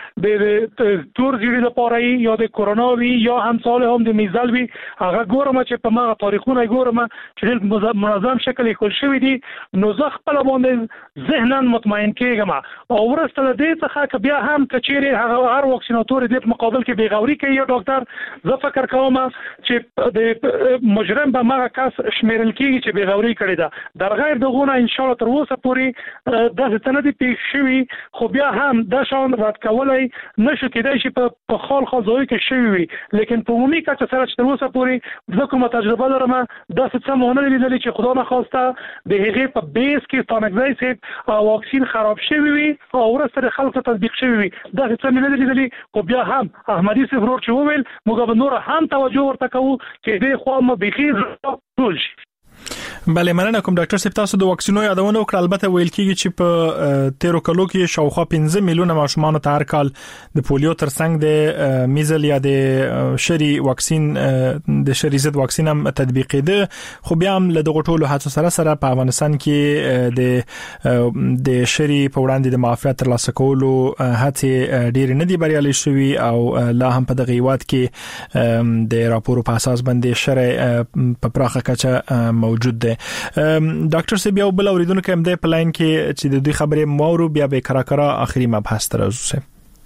د تور زیړي دپاره وي یا د کرونا وي یا همسال هم د میزل وي، هغه ګورم چې په مغه تاریخونه ګورم چې ډېر منظم شکل یې ښول شوي دي، نو زه خپله باندې ذهنا مطمئن کېږم. او وروسته د دې څخه که بیا هم که چیرې هغه هر واکسیناتور دې په مقابل کې بېغوري کوي یا ډاکټر، زه فکر کوم چې د مجرم به مغه کس شمیرل کېږي چې بېغوري کړې ده. در غیر دغو نه انشاءالله تر اوسه پورې داسې څه نه دي پېښ شوي، خو بیا هم دا شان رد کولی نه شو کېدای شي په خال خال ځایو کې شوي وي، لیکن په عمومي کچه سره چې تر اوسه پورې زه کومه تجربه لرم داسې څه مو ونه لیدلي چې خدا نخواسته د هغې په بیس کې ستانکزی صاحب واکسین خراب شوی وي او وروسته د خلکو تطبیق شوی وي، داسې څه مې نه دي لیدلي. خو بیا هم احمدي صاحب ورور چې وویل موږ به نور هم توجه ورته کوو چې دې خوا مو بیخي ټول شي. بله مننه کوم ډاکټر صاحب، تاسو د واکسینو یادونه وکړه. البته ویل کېږي چې په تیرو کلو کې شاوخوا پنځه میلیونه ماشومان ته هر کال د پولیو ترڅنګ د میزل یا د شری واکسین د شری ضد واکسین هم تطبیقېده، خو بیا هم له دغه ټولو هڅو سره سره په افغانستان کې د د شری په وړاندې د معافیت ترلاسه کولو هڅې ډېرې نه دي بریالۍ شوي او لا هم په دغه هیواد کې د راپورو په اساس باندې شری په پراخه کچه موجود دی. ډاکټر صاحب یو بل اوریدونکو هم د پلاین کې چې د دوی خبرې مورو بیا به کرا کرا اخري مبحث تر اوسه.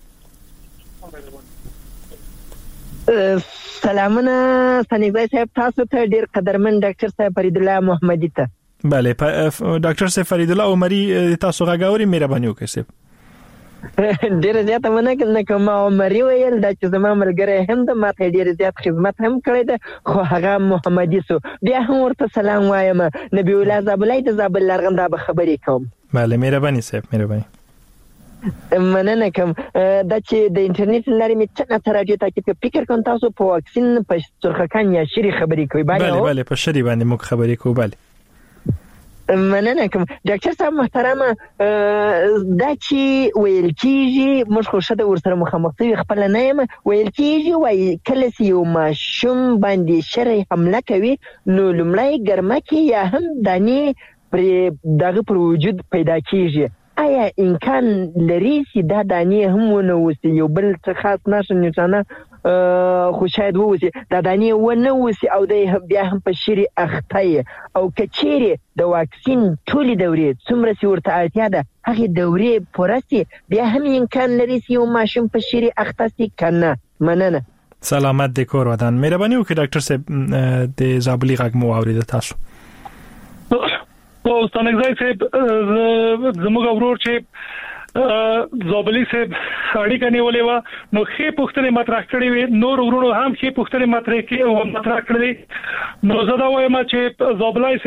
سلامونه ستانکزی صاحب، تاسو ته ډیر قدرمن ډاکټر صاحب فرید الله محمدي ته. بله ډاکټر صاحب فرید الله عمري تاسو غاوري مهرباني وکړئ صاحب. ډیر زیات مننه کوم عمري ویل دا چې زما ملګری هم د ماته ډیر زیات خدمت هم کړی ده، خو هغه محمدي سو بیا هم ورته سلام وایم. نبی الله زابلای د زابل لرغنده به خبرې کوم. بله مهرباني صاحب مهرباني. مننه کوم دا چې د انټرنیټ لارې می څنګه تر راډیو ته کې فکر کوم تاسو په واکسین په سرخکان یا شری خبرې کوي. بله بله په شری باندې موږ خبرې کوو. بله مننه کوم ډاکټر صاحب محترمه، دا چې ویل کېږي موږ خو شته ورسره مخامخ شوي خپله نه یم، ویل کېږي وایي کله چې یو ماشوم باندې شری حمله کوي نو لومړی ګرمکې یا هم دانې پرې دغه پر وجود پیدا کېږي. آیا امکان لري چې دا دانې هم ونه اوسي، یو بل څه خاص نښه نښانه خو شاید ووسي، دا دانې ونه اوسي او دی بیا هم په شری اخته او که چیرې د واکسین ټولې دورې څومره چې ورته اړتیا ده هغې دورې پوره سي، بیا هم امکان لري چې یو ماشوم په شری اخته سي که نه؟ مننه. سلامت د کور ودان. مهرباني وکړئ ډاکټر صاحب د زابلي غږ مو واورېده تاسو. او ستانکزی صاحب زموږ ورور چې زابلي صاحب اړیکه نیولې وه نو ښې پوښتنې مطرح کړې وې، نور ورونو هم ښې پوښتنې مطرح کړې مطرح کړې. نو زه دا وایم چې زابلي صاحب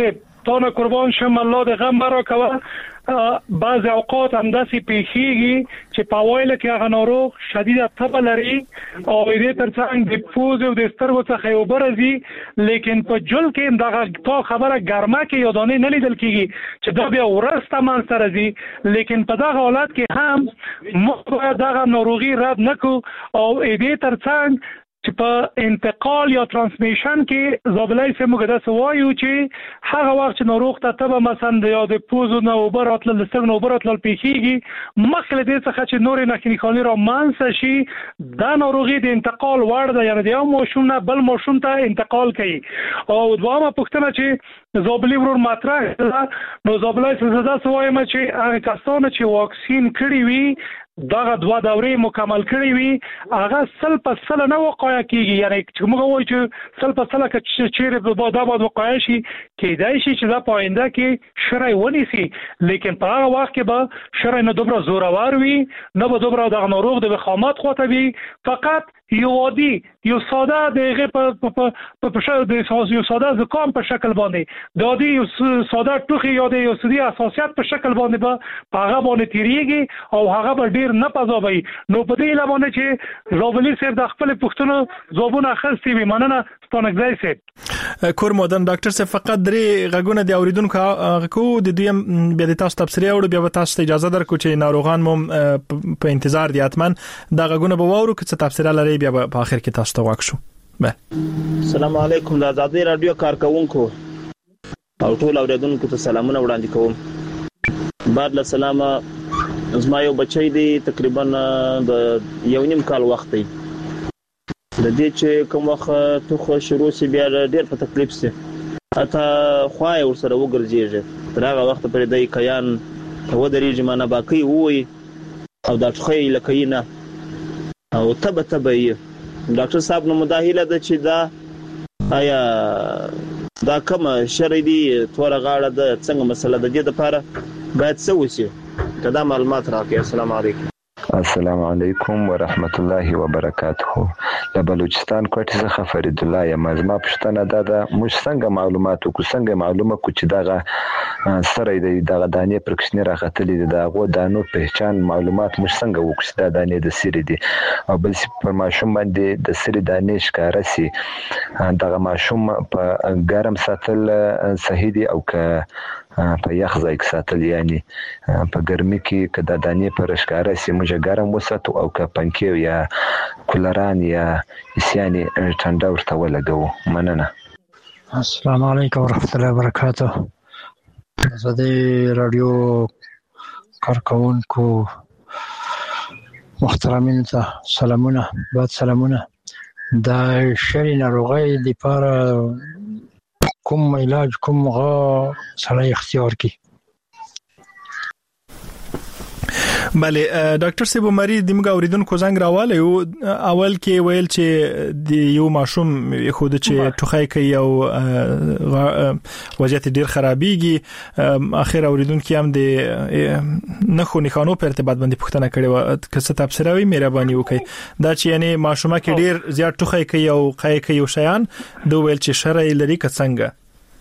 تانه قربان شم الله د غم مرا کوه. بعض اوقات هم داسې پیښیږي چې په اوایل کې هغه ناروغ شدید تبه لري او دې ترڅنګ د پوز او د سترګو څخه یو برزي، لیکن په جل کې دغه تا خبره ګرمه کې یادونه نه لیدل کیږي چې دا بیا ورسته من سره زی. لیکن په دغه حالت کې هم موږ دغه ناروغي رد نکو او دې ترڅنګ چې په انتقال یا ترانسمیشن کې زابلای سه موږ د سوایو چې هغه وخت چې ناروغ ته تبه مثلا د یاد پوزو نه وبرات ل لستر نه وبرات ل پیخيږي مخله دې څخه چې نور نه خني را مانس شي دا ناروغي د انتقال وړ ده، یعنی د یو ماشوم نه بل ماشوم ته انتقال کوي. او دوامه پوښتنه چې زابلی ورور مطرح نو زابلای سه زده سوایم چې هغه کسان چې واکسین کړی وي دغه دوا دورې مکمل کړی وي هغه سل په سل نه وقایع کیږي، یعنی چې موږ وایو چې سل په سل کې چیرې په دا باندې وقایع شي کېدای شي چې دا پاینده کې شرع ونیسي، لیکن په هغه وخت کې به شرع نه دومره زورور وي نه به دومره دغه ناروغ د وخامت خواته وي، فقط یو عادي یو ساده دغه په په په د یو ساده زکام په شکل باندې د عادي یو ساده ټوخي یا د یو سدي اساسيات په شکل باندې به په هغه باندې تیریږي او هغه به ډیر نه پزوي. نو په دې لمونه چې زوبلی صاحب د خپل پښتنو زوبونه خستي وي مننه ستونګځای صاحب کور مودن ډاکټر صاحب فقط درې غږونه دی اوریدونکو کو د دویم بیا د تاسو تفسیر او بیا تاسو ته اجازه درکو چې ناروغان مو په انتظار دي اتمن دا غږونه به وورو چې تفسیر لري بیا په اخر کې تاسو ته واښو. السلام علیکم د آزادۍ رادیو کارکونکو او ټول اوریدونکو ته سلامونه وړاندې کوم. بعد له سلامه زما یو بچی دی تقریبا د یو نیم کال وخت دی د دې چې کوم وخت توخه شروع سی بیا ډیر په تکلیف سي اته خوای ور سره وګرځيږي تر هغه وخت پرې د کیان ته ودرېږي مانه باقي وای او دا ټخی لکینه او تبه تبه یې ډاکټر صاحب نو مداهله ده چې دا آیا دا کوم شرعي دي تور غاړه د څنګه مسله د دې لپاره باید څه وشي کدا معلومات راکړئ. السلام علیکم. السلام علیکم ورحمت الله وبرکاته. د بلوچستان کوټه څخه فرید الله یم. زما پښتنه ده د موږ څنګه معلومات کو څنګه معلومه کو چې دغه سره د دغه دانې پرکشنی راغتلې د هغه دانو پہچان معلومات موږ څنګه وکړو د دانې د سری دي او بل پر ماشوم باندې د سری دانې ښکارا سي دغه ماشوم په ګرم ساتل صحیح دي او که په یخ ځای کې ساتل، یعنی په ګرمي کې کدا دانې پر ښکارا سي موږ ګرم وساتو او که پنکې یا کولران یا یعنی ټنډه ورته ولګو. مننه. السلام علیکم ورحمت الله وبرکاته. آزادۍ رادیو کارکونکو محترمین ته سلامونه. بعد سلامونه. د شری ناروغۍ لپاره کوم علاج کوم غا سړی اختیار کی؟ بله ډاکټر صاحب مری د موږ اوریدونکو زنګ راواله یو اول کې ویل چې د یو ماشوم خود چې ټوخی کوي او وضعیت ډیر خرابېږي، اخر اوریدونکو هم د نخو نخانو په ارتباط باندې پوښتنه کړې و که څه تفسیر وي مهرباني وکړئ دا چې یعنی ماشومه کې ډیر زیات ټوخی کوي او قای کوي او شیان دوه ویل چې شرع لري که څنګه؟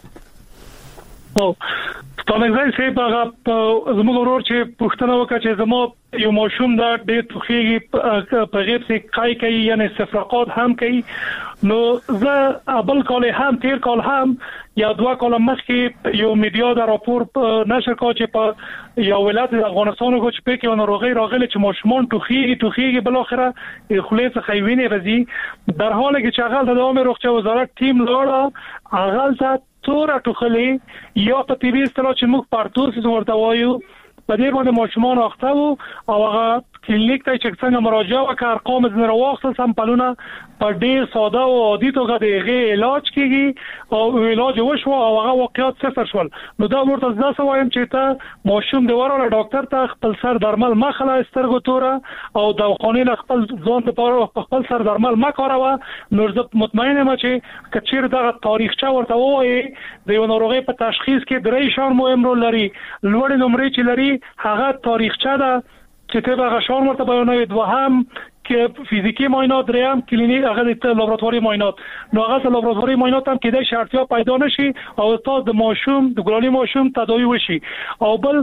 او ستونګځای صاحب هغه زموږ ورور چې پښتنه وکړه چې زمو یو ماشوم دا ډېر توخیږي په غیر سي قای کوي یعنی استفراقات هم کوي، نو زه ابل کال هم تیر کال هم یا دوا کال مخکې یو میډیا دا راپور نشر کړ چې په یو ولایت د افغانستان کې چې په کې ناروغي راغله چې ماشومان توخیږي توخیږي بل اخره خلیص خیوینه رځي در حالی کې چې هغه د عامه روغتیا وزارت ټیم لاړه هغه ځات تور ټوخلی یا په طبي اصطلاح چې موږ پارتوس ورته وایو په دې باندې ماشومان اخته وو او هغه کلینیک ته چې څنګه مراجعه وکړ ارقام زنه راوخته سمپلونه په ډېر ساده او عادي توګه د علاج کیږي او علاج وشو او هغه واقعیت صفر شول. نو دا ورته ځکه وایم چې ته ماشوم دی وراره ډاکټر ته خپل سر درمل مخله سترګو توره او د خونین خپل ځان ته خپل سر درمل مکاروه. نو زه مطمئن یم چې کچیر دغه تاریخچه ورته وایي د یو ناروغي په تشخیص کې درې شان مهم رول لري. لوړ نمرې چې لري هغه تاریخچه ده چې ته هغه شان ورته بیانوي، دوهم کې فزیکی معاینات، دریم کلینیک هغه د لابراتواري معاینات. نو هغه د لابراتواري معاینات هم کېدای شي اړتیا پیدا نشي او تاسو د ماشوم د ګلاني ماشوم تداوی وشي. او بل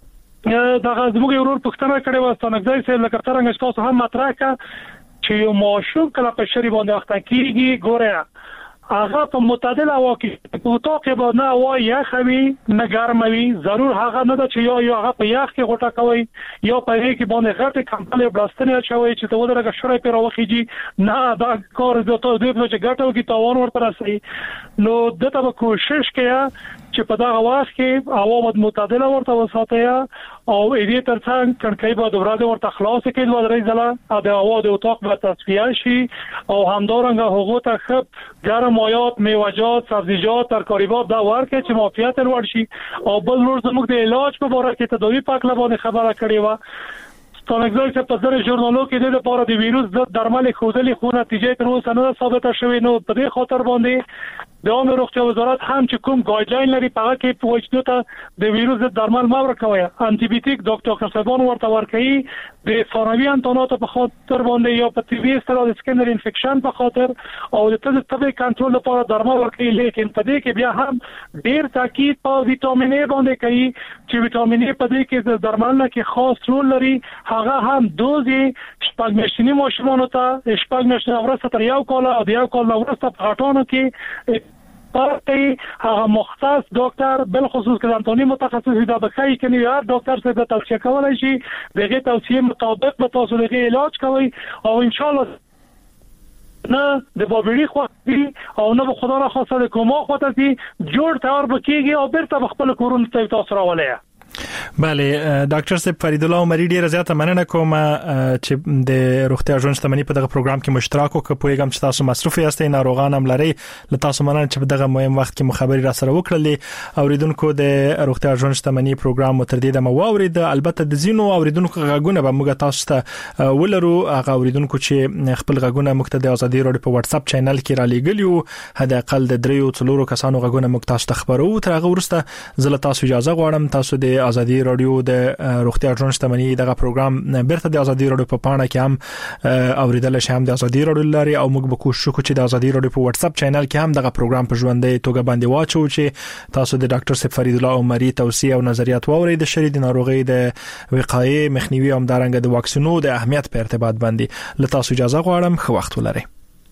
دغه زموږ یو ورور پوښتنه کړې و ستانګځای صاحب لکه څنګه تاسو هم مطرح کړه چې یو ماشوم کله په شری باندې اخته کیږي ګوره هغه په معتدل هوا کې په اتاق کې نه هوا یخوي نه ګرموي، ضرور هغه نه ده چې یا یا هغه په یخ کې غوټه کوي یا په هغه کې باندې غټه کمپلې بلاستنه اچوي چې ته ودرګه شړې پر واخیږي. نه دا کار د ته دوی په ګټو کې تاوان ورته راسي. نو دته به کوشش کړه چې په دا وخت کې هوا مد معتدله ورته وساتي او دې ترڅنګ کړکۍ به د ورځې ورته خلاص کړي و درې ځله د هوا د اتاق به تصفیه شي او همدارنګه هغه ته خپ ګرم مایات، میوه‌جات، سبزیجات، ترکاریات دا ورکړي چې معافیت لوړ شي. او بل نور زموږ د علاج په اړه کې تداوی پاک لبانه خبره کړې و ستانګځای چې په ځره ژورنالو کې د لپاره د ویروس ضد درمل خودلې خو نتیجه تر اوسه نه ثابته شوې. نو په دې خاطر باندې د عامه روغتیا وزارت هم چې کوم ګایډلاین لري په هغه کې پوښتنه ته د ویروس ضد درمل ما ورکوي. انټي بیوټیک ډاکټر خصبان ورته ورکوي د ثانوي انتونات په خاطر باندې یا په ټي بي سره د سکینر انفیکشن په خاطر او د طبي کنټرول لپاره درمل ورکوي. لیکن په دې کې بیا هم ډیر تاکید په وټامین ای باندې کوي چې وټامین ای په دې کې د درمل نه کې خاص رول لري. هغه هم دوزي شپږ میاشتنی ماشومانو ته شپږ میاشتې وروسته تر یو کال او د یو کال وروسته په غټانو کې پارتي هغه مختص ډاکټر بل خصوص کلانتونی متخصص دا بخای کني یار ډاکټر څخه توصیه کولای شي دغه توصیه مطابق به تاسو دغه علاج کوي او ان شاء الله نه د بابری خو او نه به خدا را خواسته د کومه خواته سي جوړ تیار بکیږي او بیرته خپل کورون ته تاسو راولای. بله ډاکټر صاحب فرید الله عمری ډیره زیاته مننه کوم چې د روغتیا ژوند شتمنۍ په دغه پروګرام کې مشترک وکړ. پوهیږم چې تاسو مصروف یاستئ، ناروغان هم لري. له تاسو مننه چې په دغه مهم وخت کې مخابري را سره وکړلې. اوریدونکو د روغتیا ژوند شتمنۍ پروګرام متردید مو واورید. البته د زینو اوریدونکو غږونه به موږ تاسو ته ولرو. هغه اوریدونکو چې خپل غږونه موږ ته د ازادي رادیو په واتس اپ چینل کې را لېګلیو حد اقل د دریو څلورو کسانو غږونه موږ تاسو ته خبرو. تر هغه ورسته زه له تاسو اجازه غواړم. تاسو د ازادي رادیو د روغتیا ژوند شتمنۍ دغه پروګرام بیرته د ازادي رادیو په پاڼه کې هم اوریدل شي، هم د ازادي رادیو لري او موږ به کوشش وکړو چې د ازادي رادیو په واتس اپ چینل کې هم دغه پروګرام په ژوندۍ توګه باندې واچو چې تاسو د ډاکټر صاحب فرید الله عمری توصیه او نظریات واورئ د شری د ناروغي د وقایې مخنیوي او همدارنګه د واکسینو د اهمیت په ارتباط باندې. له تاسو اجازه غواړم، خو وخت ولرئ.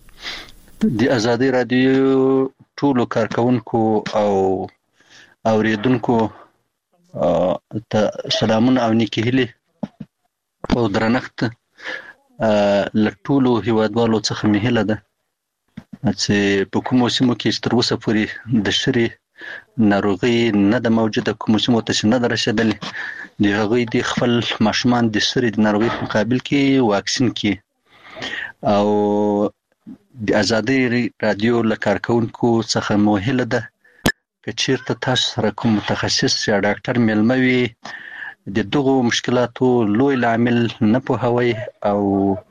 د ازادي رادیو ټولو کارکونکو او اوریدونکو ته سلامونه او نیکی هیلې او درنښت له ټولو هیوادوالو څخه مې هیله ده چې په کومو سیمو کې تر اوسه پورې د شری ناروغي نه د موجوده کومو سیمو ته نه درشدلې د هغوی د خپل ماشومان د شری د ناروغي په مقابل کې واکسین کې او د ازادي رادیو له کارکونکو څخه مو هیله ده که چیرته تاسو سره کوم متخصص یا ډاکټر ملموي د دغو مشکلاتو لوی لامل نه پوهوي او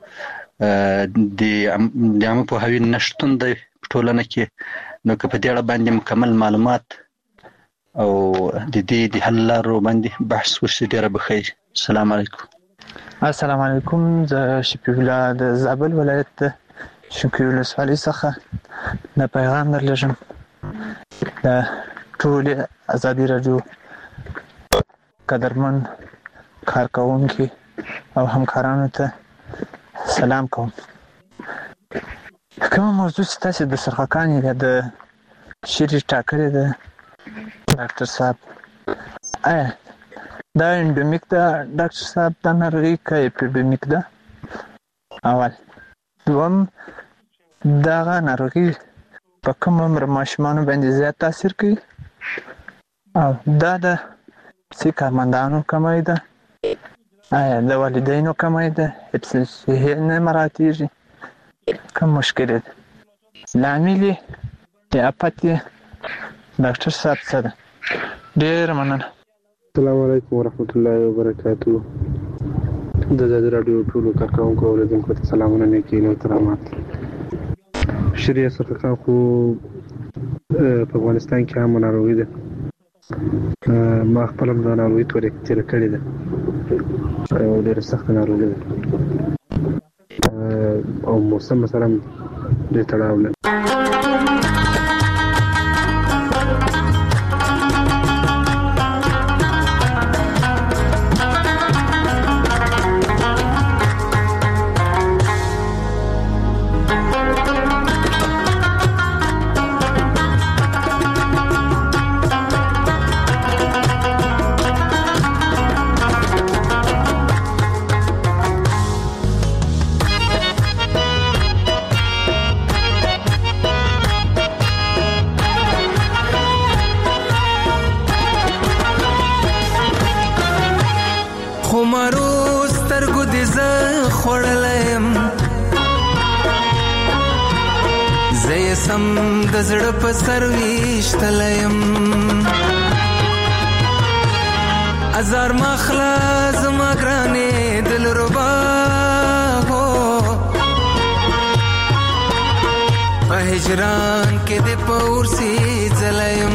د عامه پوهاوي نشتون د ټولنه کې، نو که په دې اړه باندې مکمل معلومات او د دې د حل لارو باندې بحث وشي ډیره بخیر. السلام علیکم. السلام علیکم. زه شفیع الله د زابل ولایت شکر ولسوالۍ څخه د پیغام درلږم د ټول ازادي رادیو قدرمن کارکونکو او همکارانو ته سلام کوم. کوم موضوع چې تاسو د سرخکان یا د شری ټاکلې ده ډاکټر صاحب آیا دا انډمیک ده ډاکټر صاحب دا ناروغي که اپیډمیک ده؟ اول دوم دغه ناروغي په کوم عمر ماشومانو باندې زیات تاثیر کوي او دا د سی کارمندانو کمای ده آیا د والدینو کمای ده حفظ صحي نه مراتیږي کوم مشکل ده لامل د افت ډاکټر صاحب څه ده؟ ډیر مننه. السلام علیکم ورحمت الله وبرکاتو. د ازادي رادیو ټولو کارکونکو او اوریدونکو ته سلامونه نیکي او احترامات. شری سرخکان خو په افغانستان کې هم ناروغي ده. ما خپل هم د ناروغي تورې تیر کړې ده او ډېره سخته ناروغي ده. او موسم سره د تړاو لري. زړه په سر ویشتلیم ازار مخلا زما ګرانې دل ربا هو په هجران کې د پورسي ځلیم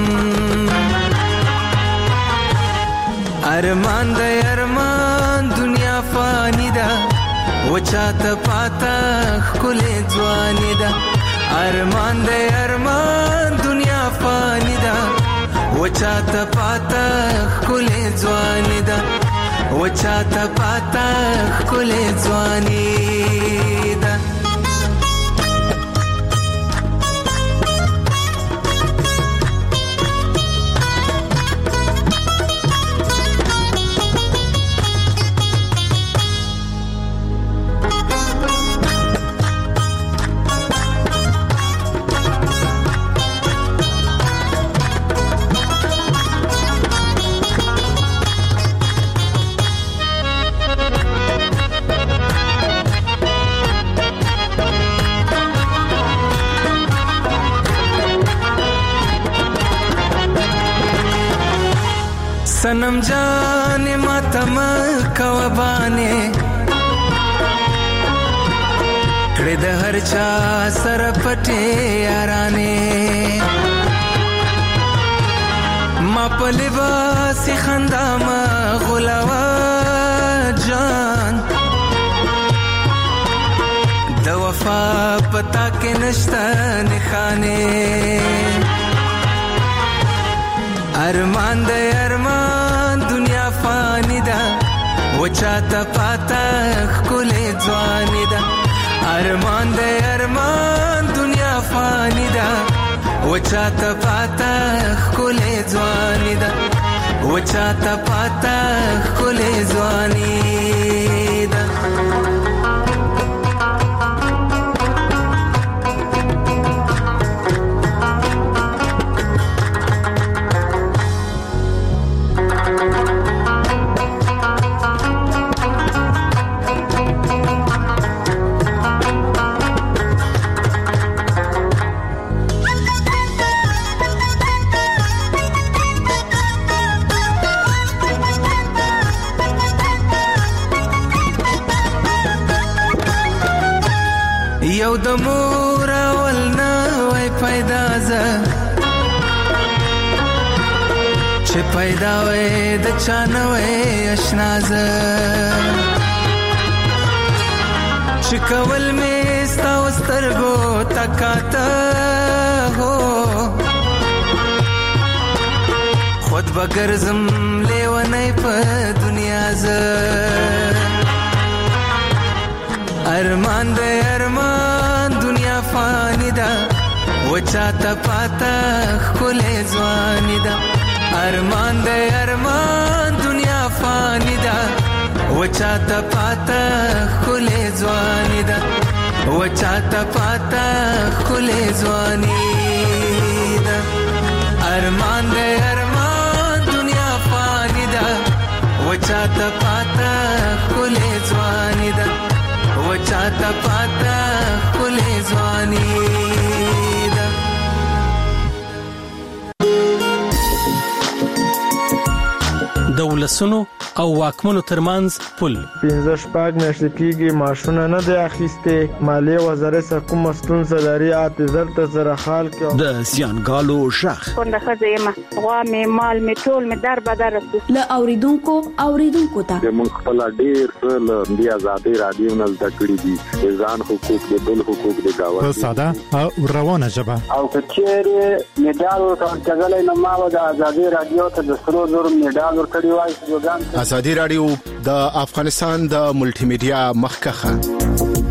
ارمان د ارمان دنیا فانی ده وچاته پاتا خلې ځواني ده ارمان دے ارمان دنیا فانی دا وچاتا پاتا خلے زوانی دا وچاتا پاتا خلے زوانی دا सनम जाने मातम कवबाने कड़े द हर चा सर पटे याराने मा पलिबासी खंदा मा गुलावा जान द वफा पता के नश्ता निखाने अरमान दे अरमान दुनिया फानी दा वचाता पाता खुले जवानी दा अरमान दे अरमान दुनिया फानी दा वचाता पाता खुले जवानी दा वचाता पाता खुले जवानी दा یو د مور اول نه وای پیدا ز چې پیدا وای د چانه وای آشنا ز چې کول می ستا وسترګو تکاته هو خود بګرزم لیونی په دنیا ز अरमान दे अरमान दुनिया फानी दा वचाता पाता खुले जवानी दा अरमान दे अरमान दुनिया फानी दा वचाता पाता खुले जवानी दा वचाता पाता खुले जवानी दा अरमान दे अरमान दुनिया फानी दा वचाता पाता खुले जवानी दा वचाता पाता खुले जवानी दा د ولسونو او واکمنو ترمنځ پل. پنځه شپږ میاشتې کېږي ماشونه نه دی اخیستې. مالیې وزارت سره کومه ستونزه لري اته زر ته سره حال کړو. د زیانګالو شخ څنګه ښځه یم غوا مې مال مې ټول مې در بدر له اوریدونکو اوریدونکو ته موږ خپل ډیر څه له دې آزادۍ رادیو نه زده کړي دي. ځان حقوق د بل حقوق د گاوند په ساده او روانه ژبه. او کچېره میډال ورکړل نو ما د آزادۍ رادیو ته د سرو زر میډال ورکړی وای. آزادۍ رادیو د افغانستان د ملټي میډیا مخکخه.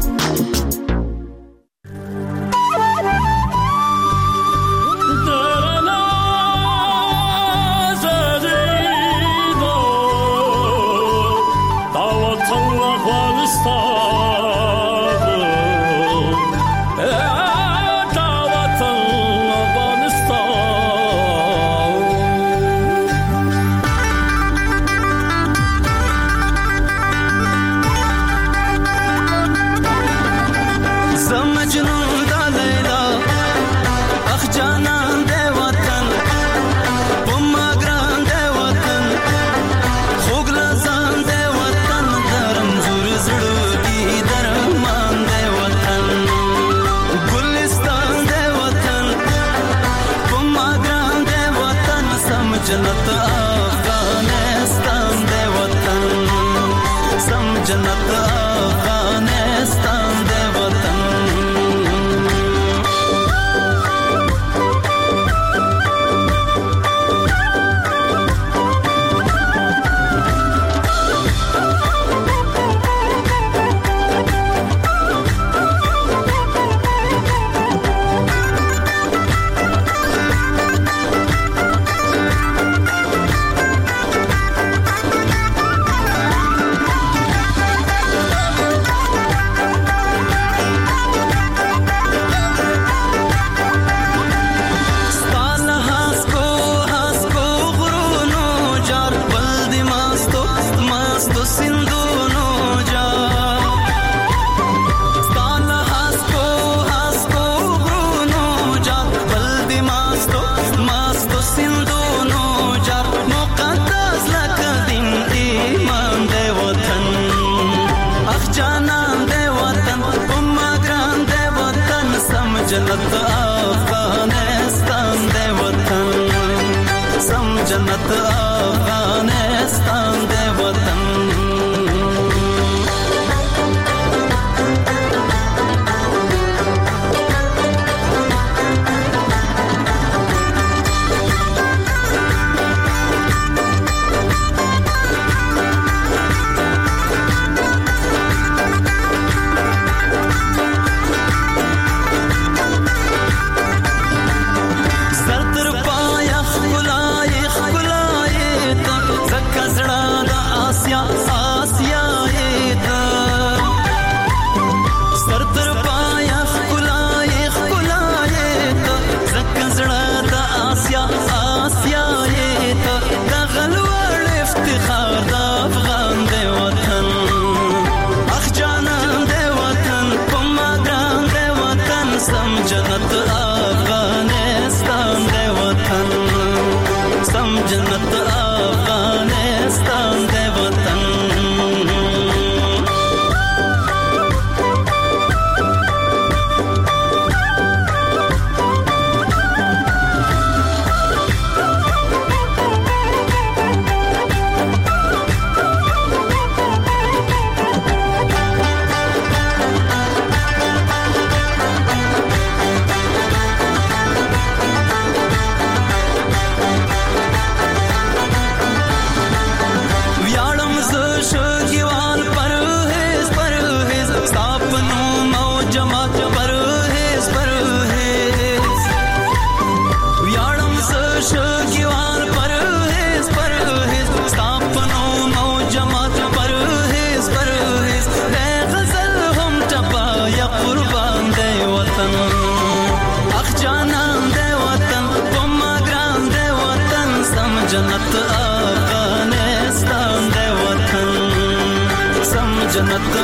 جنت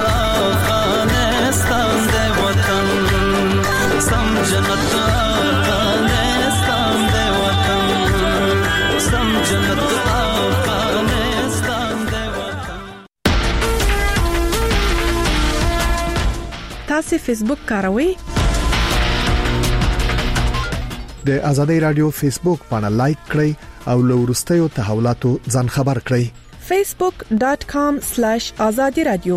افغانستان دی وطن سم جنت افغانستان دی وطن سم جنت افغانستان دی تاسو فیسبوک کاروئ؟ د آزادۍ رادیو فیسبوک باندې لایک کړئ او له ورستیو تحولاتو ځان خبر کړئ. facebook dot com slash azadi radio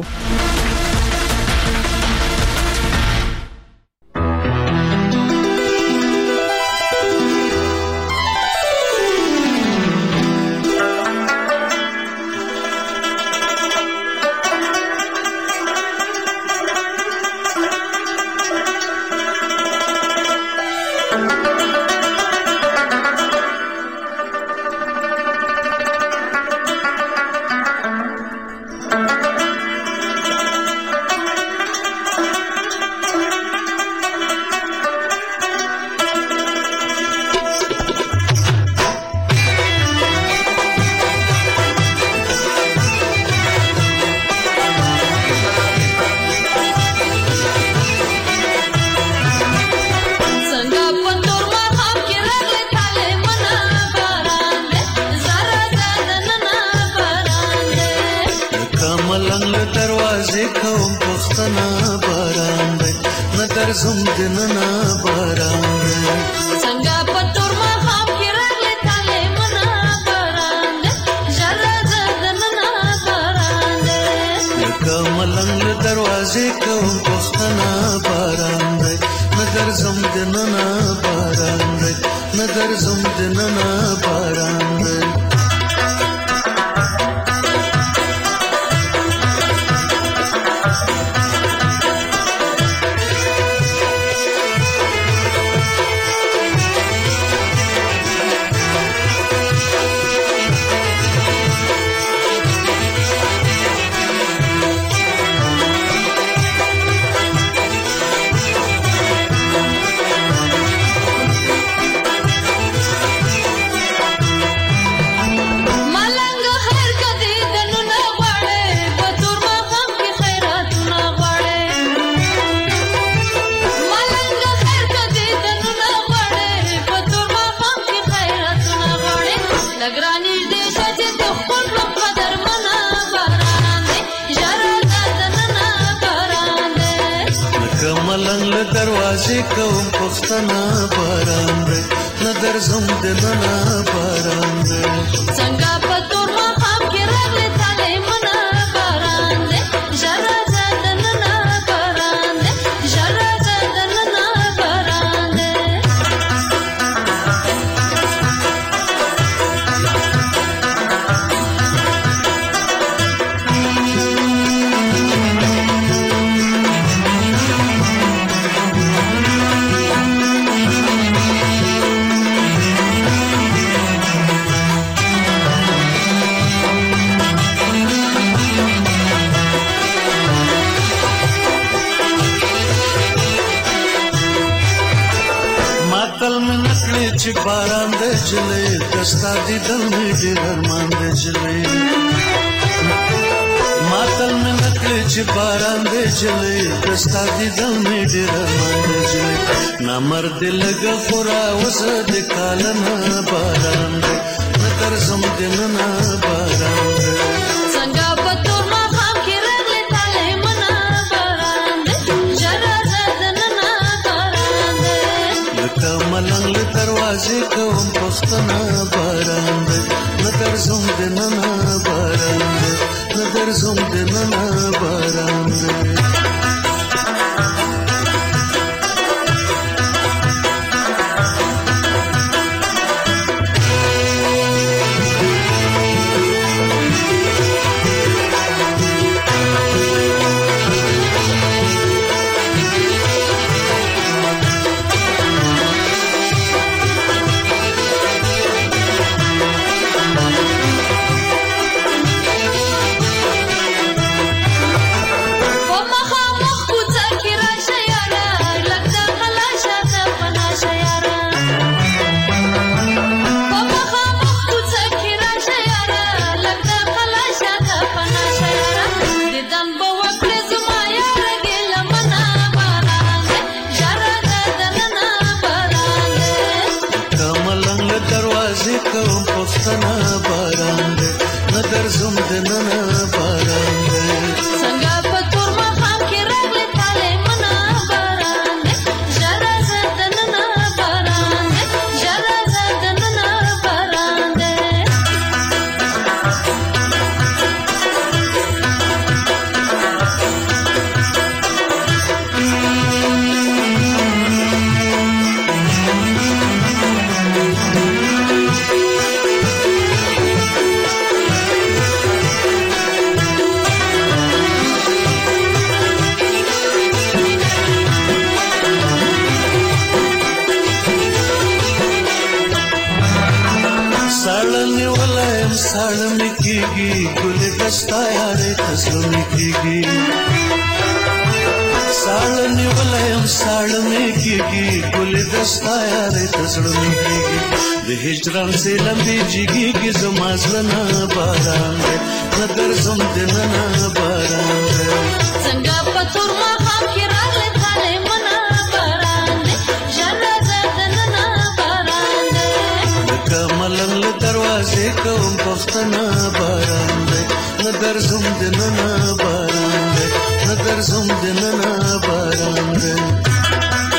څنګه په تور مخام کې راغلی طالع منا ولایم ساړه مې کېږي ګلې دستا یارې ته زړه مې کېږي ساړه مې ولایم ساړه مې کېږي ګلې دستا یارې ته زړه مې کېږي د هجران سې لمبې جګېږي زما زړه نه باران دی نه درځم دننه باران دی څنګه په تور ماښام کې راغلی ظالمانه باران دی ژړه زه دننه باران دی لکه ملنګ له دروازې کوم پښتنه باران دی نه درځم دننه باران دی نه درځم دننه باران دی